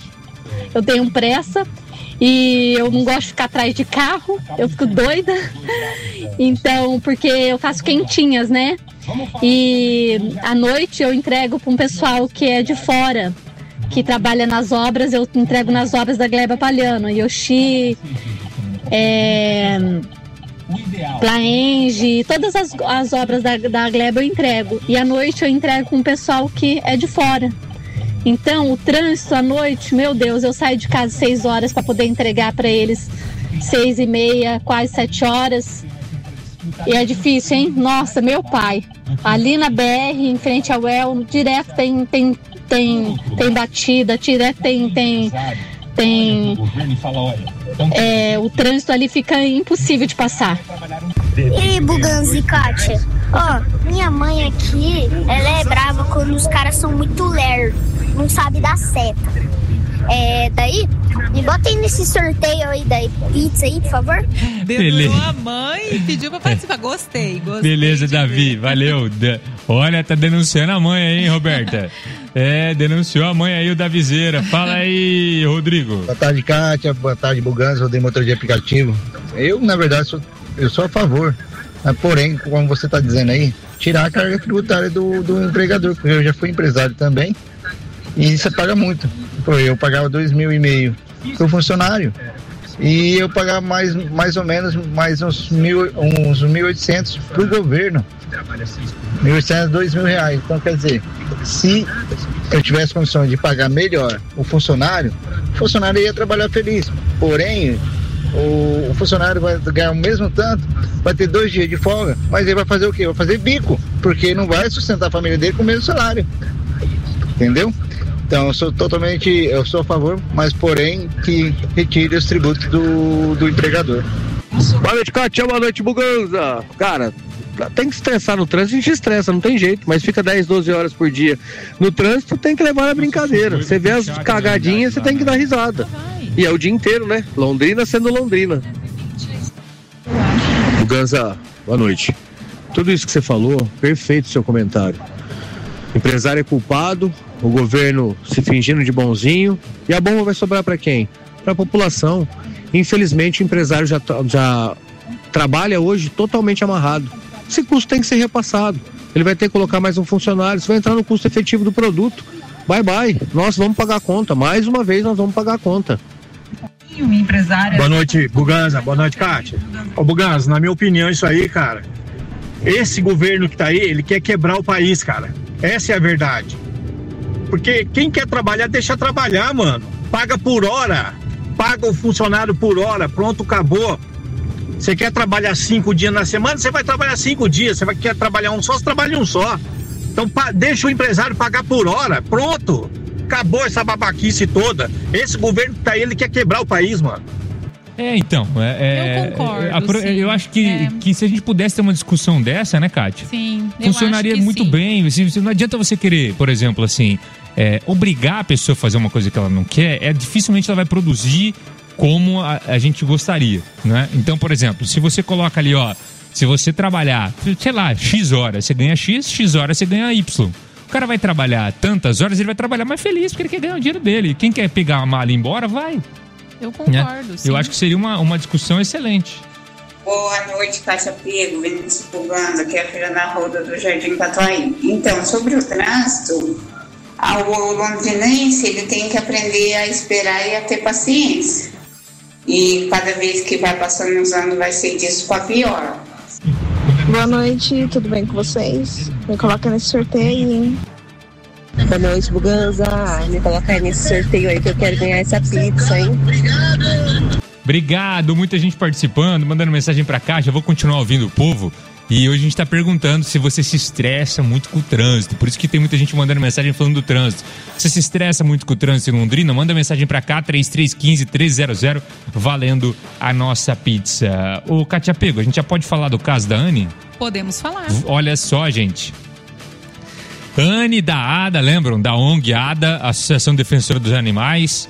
e eu não gosto de ficar atrás de carro, eu fico doida. Então, porque eu faço quentinhas, né? E à noite eu entrego para um pessoal que é de fora, que trabalha nas obras, eu entrego nas obras da Gleba Palhano, Yoshi, Plaenge, todas as obras da Gleba eu entrego. E à noite eu entrego com um pessoal que é de fora. Então, o trânsito à noite, meu Deus, eu saio de casa 6 horas para poder entregar para eles 6h30, quase 7 horas. E é difícil, hein? Nossa, meu pai. Ali na BR, em frente ao El, direto tem batida, direto o trânsito ali fica impossível de passar. E Buganza e Kátia, minha mãe aqui, ela é brava quando os caras são muito lerdos, não sabe dar seta. Daí, me bota aí nesse sorteio aí da pizza aí, por favor. Denunciou a mãe e pediu pra participar. Gostei. Beleza, Davi, valeu. Olha, tá denunciando a mãe aí, hein, Roberta? Denunciou a mãe aí, o Davizeira. Fala aí, Rodrigo. Boa tarde, Kátia. Boa tarde, Buganza. Rodrigo, motor de aplicativo. Eu, na verdade, eu sou a favor. Mas, porém, como você está dizendo aí, tirar a carga tributária do empregador, porque eu já fui empresário também. E você paga muito. Eu pagava 2.500 pro funcionário. E eu pagava mais ou menos mais uns 1.800 pro governo. 1.800, R$2.000. Então, quer dizer, se eu tivesse condições de pagar melhor o funcionário ia trabalhar feliz. Porém, o funcionário vai ganhar o mesmo tanto, vai ter 2 dias de folga, mas ele vai fazer o quê? Vai fazer bico, porque não vai sustentar a família dele com o mesmo salário. Entendeu? Então, eu sou a favor, mas porém que retire os tributos do empregador. Boa noite, Kátia. Boa noite, Buganza. Cara, tem que estressar no trânsito, a gente estressa, não tem jeito, mas fica 10, 12 horas por dia no trânsito, tem que levar na brincadeira. Você vê as cagadinhas, você tem que dar risada. E é o dia inteiro, né? Londrina sendo Londrina. Buganza, boa noite. Tudo isso que você falou, perfeito seu comentário. O empresário é culpado, o governo se fingindo de bonzinho, e a bomba vai sobrar para quem? Para a população. Infelizmente, o empresário já trabalha hoje totalmente amarrado. Esse custo tem que ser repassado. Ele vai ter que colocar mais um funcionário, isso vai entrar no custo efetivo do produto. Bye, nós vamos pagar a conta, mais uma vez nós vamos pagar a conta. Boa noite, Buganza, boa noite, Kátia. Ô Buganza, na minha opinião isso aí, cara, esse governo que tá aí, ele quer quebrar o país, cara. Essa é a verdade. Porque quem quer trabalhar, deixa trabalhar, mano. Paga por hora, paga o funcionário por hora, pronto, acabou. Você quer trabalhar 5 dias na semana, você vai trabalhar 5 dias. Você quer trabalhar um só, você trabalha um só. Então deixa o empresário pagar por hora, pronto. Acabou essa babaquice toda. Esse governo que tá aí, ele quer quebrar o país, mano. Então, eu concordo. Eu acho que se a gente pudesse ter uma discussão dessa, né, Kátia? Sim, funcionaria eu acho que muito sim. bem. Não adianta você querer, por exemplo, assim, obrigar a pessoa a fazer uma coisa que ela não quer, dificilmente ela vai produzir como a gente gostaria, né? Então, por exemplo, se você coloca ali, se você trabalhar, sei lá, X horas, você ganha X, X horas você ganha Y. O cara vai trabalhar tantas horas, ele vai trabalhar mais feliz, porque ele quer ganhar o dinheiro dele. Quem quer pegar a mala e ir embora, vai. Eu concordo, sim. Eu acho que seria uma discussão excelente. Boa noite, Kátia Pego, Vinícius Puganda, aqui é a Fernanda Roda do Jardim Catuaí. Então, sobre o trânsito, o londrinense ele tem que aprender a esperar e a ter paciência. E cada vez que vai passando os anos vai ser disso para pior. Boa noite, tudo bem com vocês? Me coloca nesse sorteio aí, hein? Boa noite, Buganza. Me coloca aí nesse sorteio aí que eu quero ganhar essa pizza, hein? Obrigado, muita gente participando, mandando mensagem pra cá. Já vou continuar ouvindo o povo. E hoje a gente tá perguntando se você se estressa muito com o trânsito. Por isso que tem muita gente mandando mensagem falando do trânsito. Você se estressa muito com o trânsito em Londrina? Manda mensagem pra cá, 3315-1300, valendo a nossa pizza. Ô, Kátia Pego, a gente já pode falar do caso da Anne? Podemos falar. Olha só, gente. Anne da ADA, lembram? Da ONG ADA, Associação Defensora dos Animais,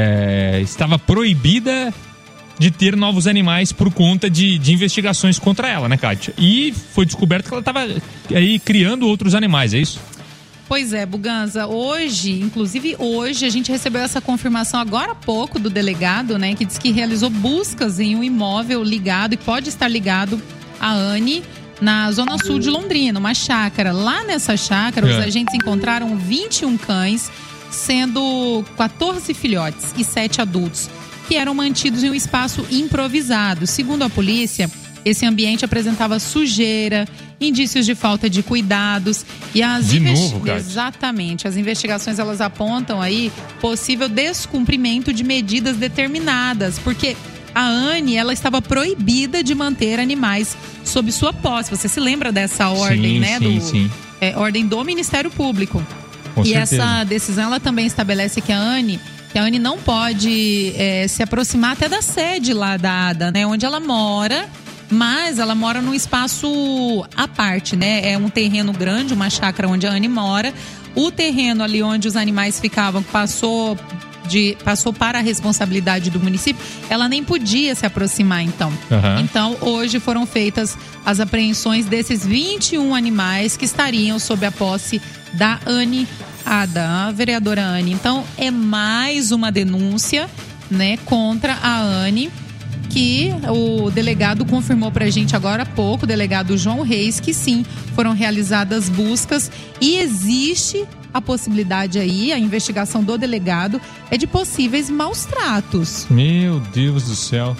estava proibida de ter novos animais por conta de investigações contra ela, né, Kátia? E foi descoberto que ela estava aí criando outros animais, é isso? Pois é, Buganza, inclusive hoje, a gente recebeu essa confirmação agora há pouco do delegado, né, que diz que realizou buscas em um imóvel ligado e pode estar ligado a Anne, na zona sul de Londrina, uma chácara. Lá nessa chácara, os agentes encontraram 21 cães, sendo 14 filhotes e 7 adultos, que eram mantidos em um espaço improvisado. Segundo a polícia, esse ambiente apresentava sujeira, indícios de falta de cuidados e exatamente, as investigações elas apontam aí possível descumprimento de medidas determinadas, porque a Anne, ela estava proibida de manter animais sob sua posse. Você se lembra dessa ordem, sim, né? Sim. Ordem do Ministério Público. Com e certeza. Essa decisão, ela também estabelece que a Anne não pode se aproximar até da sede lá da ADA, né? Onde ela mora, mas ela mora num espaço à parte, né? É um terreno grande, uma chácara onde a Anne mora. O terreno ali onde os animais ficavam passou para a responsabilidade do município, ela nem podia se aproximar, então. Então, hoje foram feitas as apreensões desses 21 animais que estariam sob a posse da Anne Ada, a vereadora Anne. Então, é mais uma denúncia, né, contra a Anne, que o delegado confirmou pra gente agora há pouco, o delegado João Reis, que sim, foram realizadas buscas e existe a possibilidade aí, a investigação do delegado é de possíveis maus tratos. Meu Deus do céu.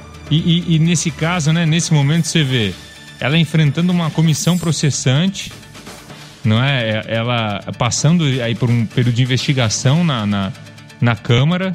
E nesse caso, né, nesse momento você vê ela enfrentando uma comissão processante, não é? Ela passando aí por um período de investigação na Câmara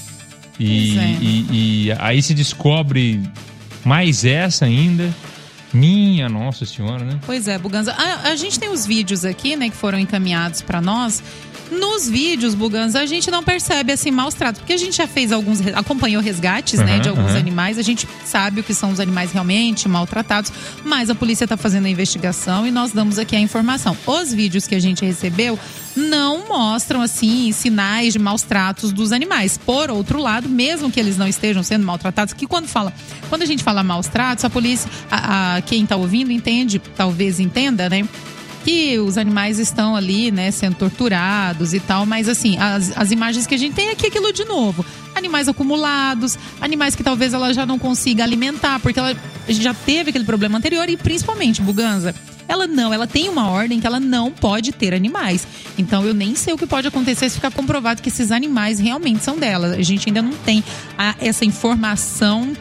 e aí se descobre mais essa ainda. Minha Nossa Senhora, né? Pois é, Buganza. A gente tem os vídeos aqui, né, que foram encaminhados para nós. Nos vídeos, Buganza, a gente não percebe assim maus tratos, porque a gente já fez acompanhou resgates, né, de alguns animais. A gente sabe o que são os animais realmente maltratados, mas a polícia tá fazendo a investigação e nós damos aqui a informação. Os vídeos que a gente recebeu não mostram assim sinais de maus tratos dos animais. Por outro lado, mesmo que eles não estejam sendo maltratados, que quando a gente fala maus tratos, a polícia, quem tá ouvindo talvez entenda, né? que os animais estão ali, né, sendo torturados e tal, mas assim, as imagens que a gente tem é que aquilo de novo, animais acumulados, animais que talvez ela já não consiga alimentar, porque ela já teve aquele problema anterior e principalmente, Buganza, ela tem uma ordem que ela não pode ter animais. Então eu nem sei o que pode acontecer se ficar comprovado que esses animais realmente são dela. A gente ainda não tem essa informação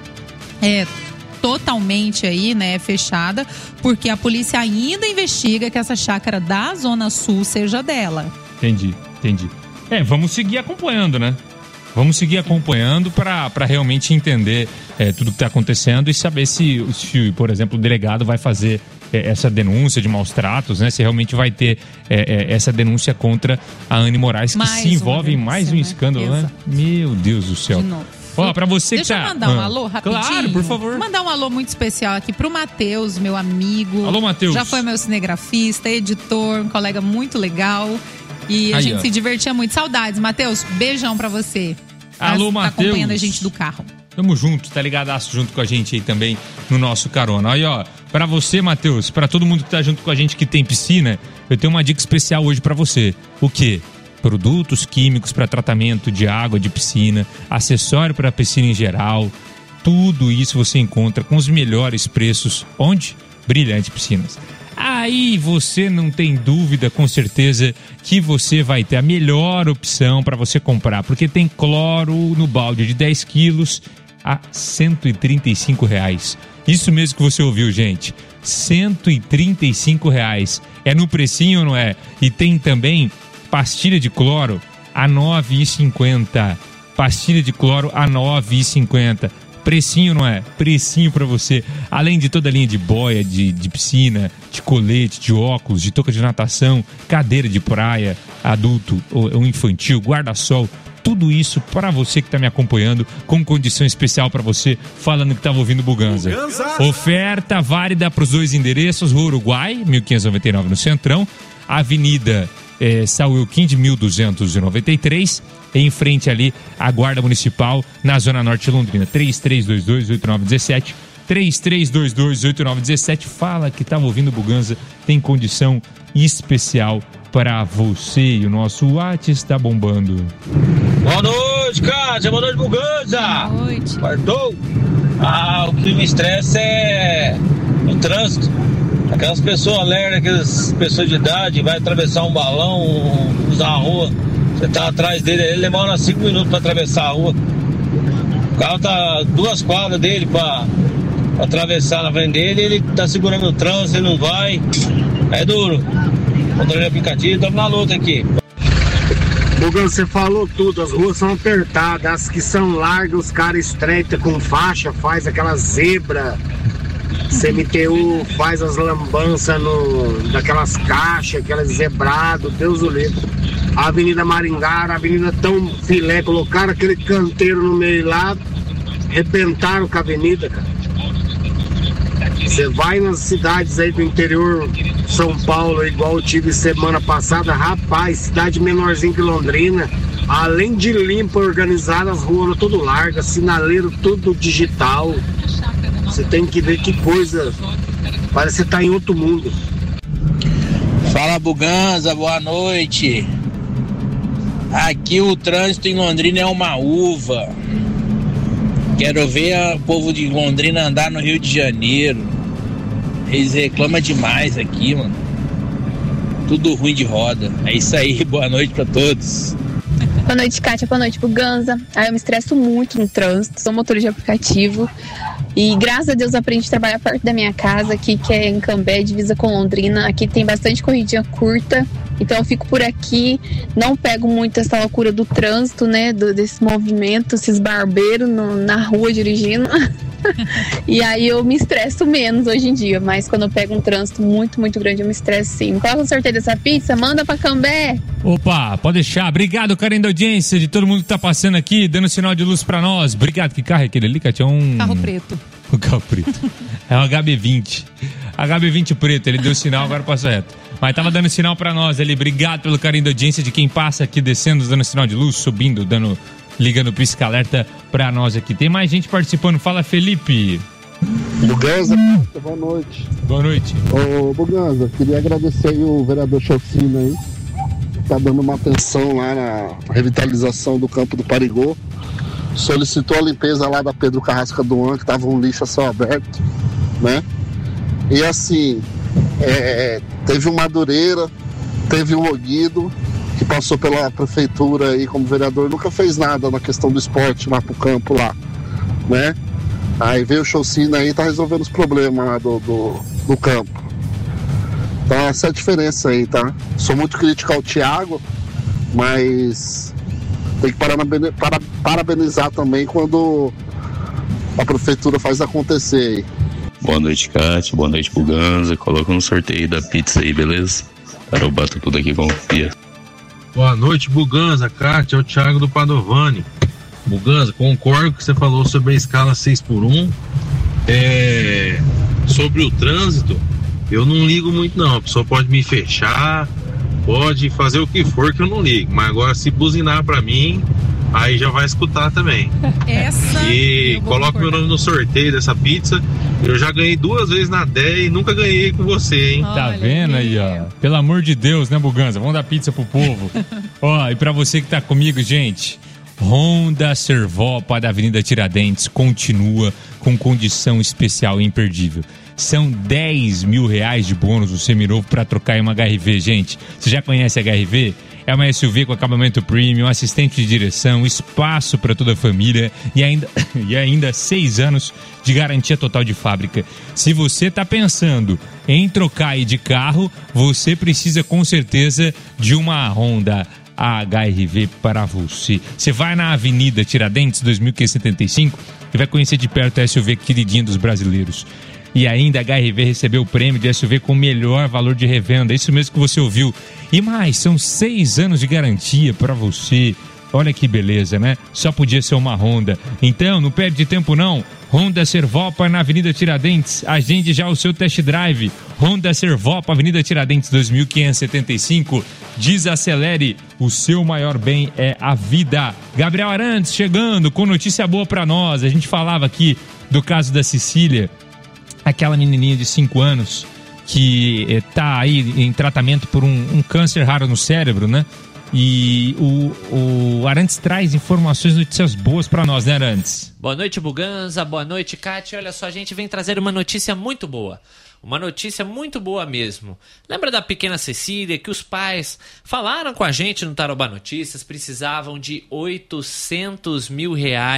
totalmente aí, né, fechada, porque a polícia ainda investiga que essa chácara da Zona Sul seja dela. Entendi. Vamos seguir acompanhando, né? Vamos seguir acompanhando para realmente entender tudo que está acontecendo e saber se, por exemplo, o delegado vai fazer essa denúncia de maus tratos, né? Se realmente vai ter essa denúncia contra a Anne Moraes, que se envolve em mais um escândalo, né? Meu Deus do céu. De novo. Ó, pra você Deixa eu mandar um alô rapidinho. Claro, por favor. Mandar um alô muito especial aqui pro Matheus, meu amigo. Alô, Matheus. Já foi meu cinegrafista, editor, um colega muito legal. E a gente se divertia muito. Saudades, Matheus. Beijão pra você. Alô, Matheus. Acompanhando a gente do carro. Tamo junto, tá ligadaço junto com a gente aí também no nosso carona. Aí, ó, pra você, Matheus, pra todo mundo que tá junto com a gente que tem piscina, eu tenho uma dica especial hoje pra você. O quê? Produtos químicos para tratamento de água de piscina, acessório para piscina em geral, tudo isso você encontra com os melhores preços. Onde? Brilhante Piscinas. Aí você não tem dúvida, com certeza, que você vai ter a melhor opção para você comprar, porque tem cloro no balde de 10 quilos a R$ 135. Isso mesmo que você ouviu, gente. R$ 135. É no precinho, não é? E tem também pastilha de cloro a R$ 9,50. Pastilha de cloro a R$ 9,50. Precinho, não é? Precinho pra você. Além de toda a linha de boia, de piscina, de colete, de óculos, de touca de natação, cadeira de praia, adulto ou infantil, guarda-sol. Tudo isso para você que tá me acompanhando, com condição especial para você, falando que tava ouvindo Buganza. Oferta válida para os dois endereços: Rua Uruguai, 1599 no Centrão, Avenida Saúl Elquim de 1293, em frente ali à Guarda Municipal, na Zona Norte de Londrina. 3322-8917, 3322-8917. Fala que estava ouvindo Buganza, tem condição especial para você. E o nosso WhatsApp está bombando. Boa noite, Cátia. Boa noite, Buganza. Boa noite. Quartou? O que me estressa é o trânsito. Aquelas pessoas lerdas, aquelas pessoas de idade, vai atravessar um balão, usar a rua. Você tá atrás dele, ele demora 5 minutos para atravessar a rua. O carro tá 2 quadras dele para atravessar na frente dele, ele tá segurando o trânsito, ele não vai. É duro. Controle aplicativo, estamos na luta aqui. Bugão, você falou tudo, as ruas são apertadas, as que são largas, os caras estreitam com faixa, faz aquela zebra. CMTU faz as lambanças daquelas caixas, aquelas zebradas, Deus o livre. A Avenida Maringá, a avenida tão filé, colocaram aquele canteiro no meio lá, arrebentaram com a avenida, cara. Você vai nas cidades aí do interior, São Paulo, igual eu tive semana passada, rapaz, cidade menorzinha que Londrina, além de limpa, organizada, as ruas tudo largas, sinaleiro tudo digital. Você tem que ver que coisa, parece que você tá em outro mundo. Fala, Buganza, boa noite. Aqui o trânsito em Londrina é uma uva. Quero ver o povo de Londrina andar no Rio de Janeiro. Eles reclamam demais aqui, mano. Tudo ruim de roda. É isso aí, boa noite pra todos. Boa noite, Kátia. Boa noite, Buganza. Eu me estresso muito no trânsito, sou motorista de aplicativo. E graças a Deus aprendi a trabalhar perto da minha casa, aqui que é em Cambé, divisa com Londrina. Aqui tem bastante corridinha curta, então eu fico por aqui, não pego muito essa loucura do trânsito, né, desse movimento, esses barbeiros na rua dirigindo. E aí eu me estresso menos hoje em dia, mas quando eu pego um trânsito muito, muito grande, eu me estresso sim. Qual é o sorteio dessa pizza? Manda pra Cambé! Opa, pode deixar. Obrigado, carinho da audiência, de todo mundo que tá passando aqui, dando sinal de luz pra nós. Obrigado. Que carro é aquele ali, Cátia? Carro preto. O carro preto. É um HB20. HB20 preto, ele deu sinal, agora passa reto. Mas tava dando sinal pra nós ali. Obrigado pelo carinho da audiência, de quem passa aqui descendo, dando sinal de luz, subindo, ligando o pisca-alerta pra nós aqui. Tem mais gente participando. Fala, Felipe. Buganza, boa noite. Boa noite. Ô, Buganza, queria agradecer aí o vereador Chocina aí, que tá dando uma atenção lá na revitalização do campo do Parigô. Solicitou a limpeza lá da Pedro Carrasca do An, que tava um lixo a céu aberto, né? E assim, teve o Madureira, teve o Oguido, que passou pela prefeitura aí como vereador, nunca fez nada na questão do esporte lá pro campo lá, né? Aí veio o Chocina aí e tá resolvendo os problemas lá do campo. Então essa é a diferença aí, tá? Sou muito crítico ao Thiago, mas tem que parabenizar também quando a prefeitura faz acontecer aí. Boa noite, Cátia. Boa noite, Buganza. Coloca no sorteio da pizza aí, beleza? Cara, eu bato tudo aqui com o Pia. Boa noite, Buganza, Cátia. É o Thiago do Padovani. Buganza, concordo com o que você falou sobre a escala 6x1. Sobre o trânsito, eu não ligo muito não. A pessoa pode me fechar, pode fazer o que for que eu não ligo. Mas agora se buzinar pra mim, aí já vai escutar também. E coloca meu nome no sorteio dessa pizza. Eu já ganhei 2 vezes na 10 e nunca ganhei com você, hein? Tá vendo aí, ó? Pelo amor de Deus, né, Buganza? Vamos dar pizza pro povo. Ó, e pra você que tá comigo, gente, Honda Servopa da Avenida Tiradentes continua com condição especial e imperdível. São R$10 mil de bônus no seminovo para trocar em uma HRV, gente. Você já conhece a HRV? É uma SUV com acabamento premium, assistente de direção, espaço para toda a família e ainda 6 anos de garantia total de fábrica. Se você está pensando em trocar aí de carro, você precisa com certeza de uma Honda HRV para você. Você vai na Avenida Tiradentes, 2575, e vai conhecer de perto a SUV queridinha dos brasileiros. E ainda a HRV recebeu o prêmio de SUV com o melhor valor de revenda. Isso mesmo que você ouviu. E mais, são 6 anos de garantia para você. Olha que beleza, né? Só podia ser uma Honda. Então, não perde tempo não. Honda Servopa na Avenida Tiradentes. Agende já o seu test drive. Honda Servopa, Avenida Tiradentes, 2575. Desacelere. O seu maior bem é a vida. Gabriel Arantes chegando com notícia boa para nós. A gente falava aqui do caso da Cecília, aquela menininha de 5 anos que tá aí em tratamento por um câncer raro no cérebro, né? E o Arantes traz informações, notícias boas pra nós, né, Arantes? Boa noite, Buganza. Boa noite, Cátia. Olha só, a gente vem trazer uma notícia muito boa. Uma notícia muito boa mesmo. Lembra da pequena Cecília, que os pais falaram com a gente no Tarobá Notícias, precisavam de R$800 mil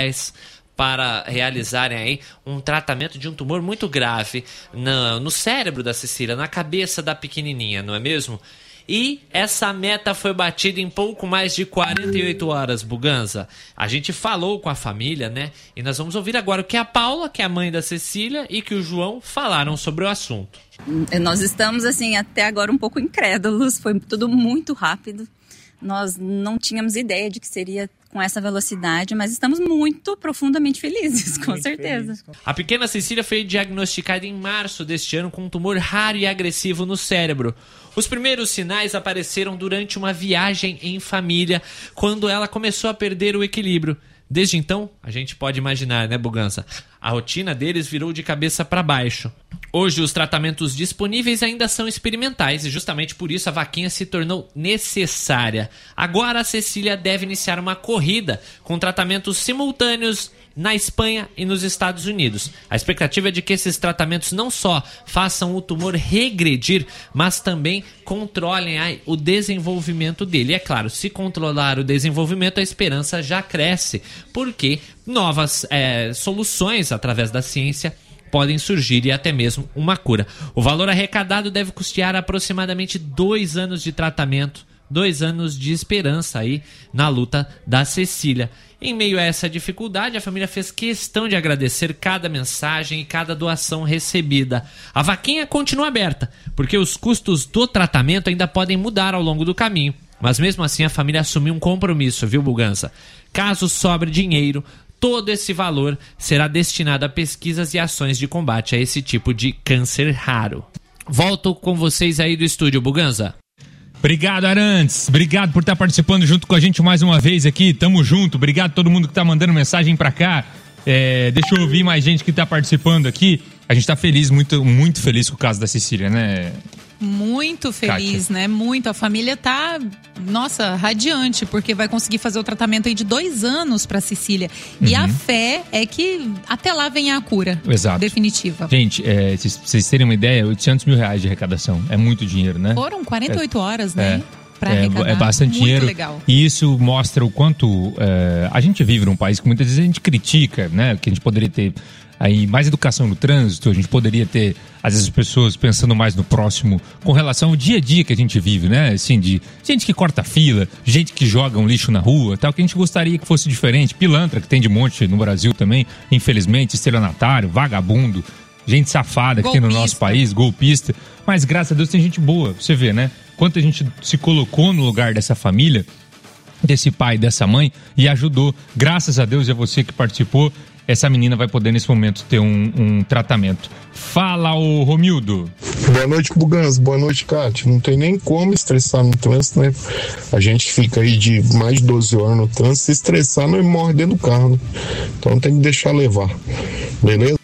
para realizarem aí um tratamento de um tumor muito grave no cérebro da Cecília, na cabeça da pequenininha, não é mesmo? E essa meta foi batida em pouco mais de 48 horas, Buganza. A gente falou com a família, né? E nós vamos ouvir agora o que a Paula, que é a mãe da Cecília, e que o João falaram sobre o assunto. Nós estamos, assim, até agora um pouco incrédulos. Foi tudo muito rápido. Nós não tínhamos ideia de que seria com essa velocidade, mas estamos muito profundamente felizes, com certeza. A pequena Cecília foi diagnosticada em março deste ano com um tumor raro e agressivo no cérebro. Os primeiros sinais apareceram durante uma viagem em família, quando ela começou a perder o equilíbrio. Desde então, a gente pode imaginar, né, Buganza? A rotina deles virou de cabeça para baixo. Hoje, os tratamentos disponíveis ainda são experimentais e justamente por isso a vaquinha se tornou necessária. Agora, a Cecília deve iniciar uma corrida com tratamentos simultâneos na Espanha e nos Estados Unidos. A expectativa é de que esses tratamentos não só façam o tumor regredir, mas também controlem o desenvolvimento dele. E é claro, se controlar o desenvolvimento, a esperança já cresce, porque novas soluções através da ciência podem surgir e até mesmo uma cura. O valor arrecadado deve custear aproximadamente 2 anos de tratamento, 2 anos de esperança aí na luta da Cecília. Em meio a essa dificuldade, a família fez questão de agradecer cada mensagem e cada doação recebida. A vaquinha continua aberta, porque os custos do tratamento ainda podem mudar ao longo do caminho. Mas mesmo assim a família assumiu um compromisso, viu, Buganza? Caso sobre dinheiro, todo esse valor será destinado a pesquisas e ações de combate a esse tipo de câncer raro. Volto com vocês aí do estúdio, Buganza. Obrigado, Arantes. Obrigado por estar participando junto com a gente mais uma vez aqui. Tamo junto. Obrigado a todo mundo que tá mandando mensagem pra cá. Deixa eu ouvir mais gente que tá participando aqui. A gente tá feliz, muito, muito feliz com o caso da Cecília, né? Muito feliz, Kátia. né? Muito. A família tá, nossa, radiante, porque vai conseguir fazer o tratamento aí de 2 anos pra Cecília. E a fé é que até lá venha a cura. Exato. Definitiva. Gente, vocês terem uma ideia, 800 mil reais de arrecadação. É muito dinheiro, né? Foram 48 horas, né? Pra arrecadar. É bastante muito dinheiro. Legal. E isso mostra o quanto a gente vive num país que muitas vezes a gente critica, né? Que a gente poderia ter aí mais educação no trânsito, a gente poderia ter, às vezes, pessoas pensando mais no próximo com relação ao dia a dia que a gente vive, né? Assim, de gente que corta fila, gente que joga um lixo na rua, tal, que a gente gostaria que fosse diferente. Pilantra, que tem de monte no Brasil também, infelizmente, estelionatário, vagabundo, gente safada que tem no nosso país, golpista. Mas, graças a Deus, tem gente boa, você vê, né? Quanto a gente se colocou no lugar dessa família, desse pai, dessa mãe, e ajudou. Graças a Deus, e a você que participou, essa menina vai poder, nesse momento, ter um tratamento. Fala, ô Romildo. Boa noite, Buganza. Boa noite, Kátia. Não tem nem como estressar no trânsito, né? A gente fica aí de mais de 12 horas no trânsito, se estressar, nós morre dentro do carro, né? Então tem que deixar levar. Beleza?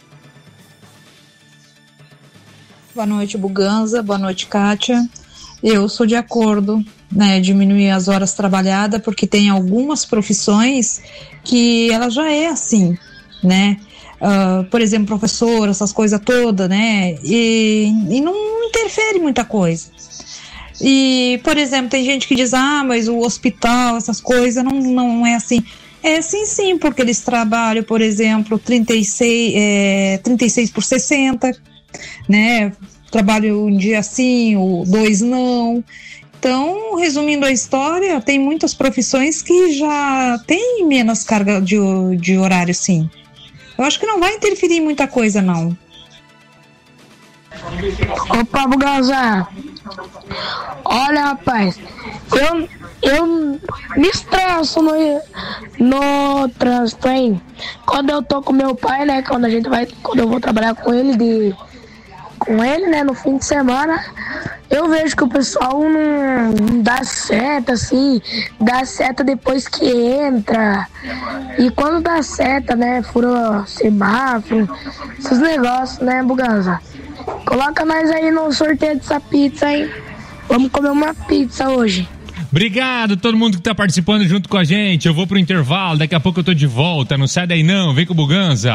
Boa noite, Buganza. Boa noite, Kátia. Eu sou de acordo, né, diminuir as horas trabalhadas, porque tem algumas profissões que ela já é assim, né? Por exemplo, professor, essas coisas todas, né? E não interfere muita coisa. E, por exemplo, tem gente que diz, mas o hospital, essas coisas, não é assim. É sim, porque eles trabalham, por exemplo, 36 por 60, né? Trabalho um dia sim, 2 não. Então, resumindo a história, tem muitas profissões que já tem menos carga de horário, sim. Eu acho que não vai interferir em muita coisa, não. Opa, Buganza. Olha, rapaz, eu me estresso no trânsito, hein? Quando eu tô com meu pai, né? Quando eu vou trabalhar com ele né, no fim de semana, eu vejo que o pessoal não dá seta, assim, dá seta depois que entra. E quando dá seta, né, fura semáforo, esses negócios, né, Buganza? Coloca nós aí no sorteio dessa pizza, hein? Vamos comer uma pizza hoje. Obrigado todo mundo que tá participando junto com a gente. Eu vou pro intervalo, daqui a pouco eu tô de volta. Não sai daí não, vem com o Buganza.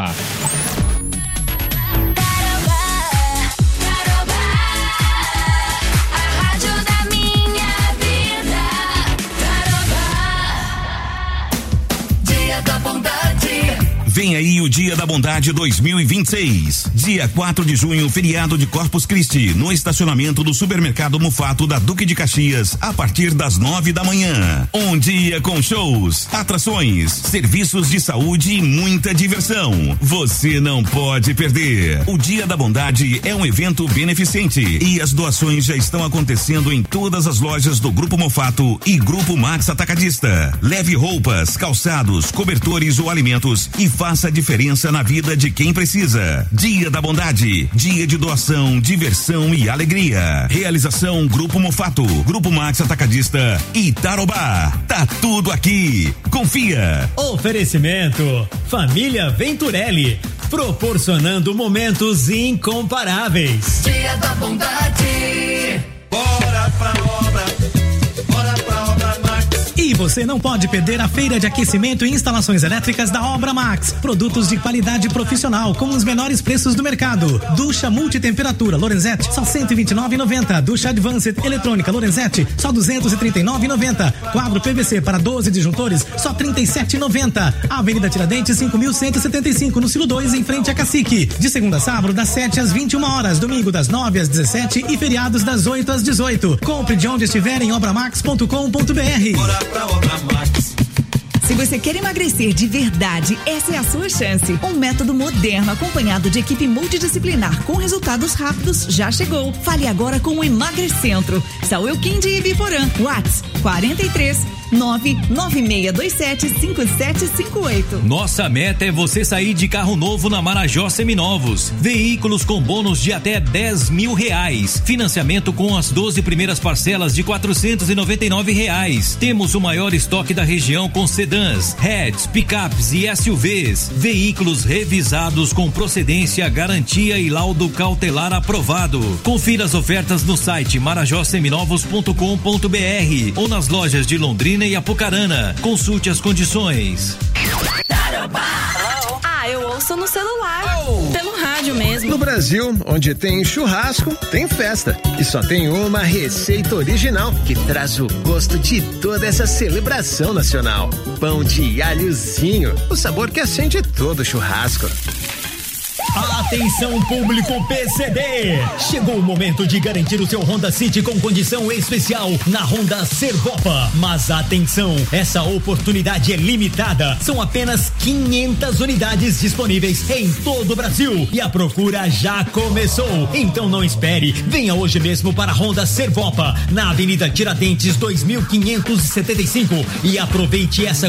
Vem aí o Dia da Bondade 2026. Dia 4 de junho, feriado de Corpus Christi, no estacionamento do Supermercado Mufato da Duque de Caxias, a partir das 9 da manhã. Um dia com shows, atrações, serviços de saúde e muita diversão. Você não pode perder. O Dia da Bondade é um evento beneficente e as doações já estão acontecendo em todas as lojas do Grupo Mufato e Grupo Max Atacadista. Leve roupas, calçados, cobertores ou alimentos e faça a diferença na vida de quem precisa. Dia da Bondade, dia de doação, diversão e alegria. Realização Grupo Mufato, Grupo Max Atacadista e Tarobá. Tá tudo aqui. Confia. Oferecimento Família Venturelli, proporcionando momentos incomparáveis. Dia da Bondade. Bora pra obra. Bora pra obra Max. E você não pode perder a feira de aquecimento e instalações elétricas da Obra Max. Produtos de qualidade profissional com os menores preços do mercado. Ducha multitemperatura Lorenzetti, só R$ 129,90. Ducha Advanced eletrônica Lorenzetti, só R$ 239,90. Quadro PVC para 12 disjuntores, só R$ 37,90. Avenida Tiradentes, 5.175, no Silo 2, em frente a Cacique. De segunda a sábado, das 7 às 21 horas. Domingo, das 9 às 17 e feriados, das 8 às 18. Compre de onde estiver em obramax.com.br. Se você quer emagrecer de verdade, essa é a sua chance. Um método moderno acompanhado de equipe multidisciplinar com resultados rápidos já chegou. Fale agora com o Emagrecentro. Saúl Quindi e Biporã. WhatsApp 43 996275758. Nossa meta é você sair de carro novo na Marajó Seminovos. Veículos com bônus de até R$10.000. Financiamento com as 12 primeiras parcelas de R$499. Temos o maior estoque da região com sedãs, hatches, picapes e SUVs. Veículos revisados com procedência, garantia e laudo cautelar aprovado. Confira as ofertas no site marajoseminovos.com.br ou nas lojas de Londrina e Apucarana. Consulte as condições. Eu ouço no celular, pelo rádio mesmo. No Brasil, onde tem churrasco, tem festa. E só tem uma receita original que traz o gosto de toda essa celebração nacional. Pão de alhozinho, o sabor que acende todo churrasco. Atenção, público PCD! Chegou o momento de garantir o seu Honda City com condição especial na Honda Servopa. Mas atenção, essa oportunidade é limitada. São apenas 500 unidades disponíveis em todo o Brasil e a procura já começou. Então não espere, venha hoje mesmo para a Honda Servopa, na Avenida Tiradentes 2575 e aproveite essa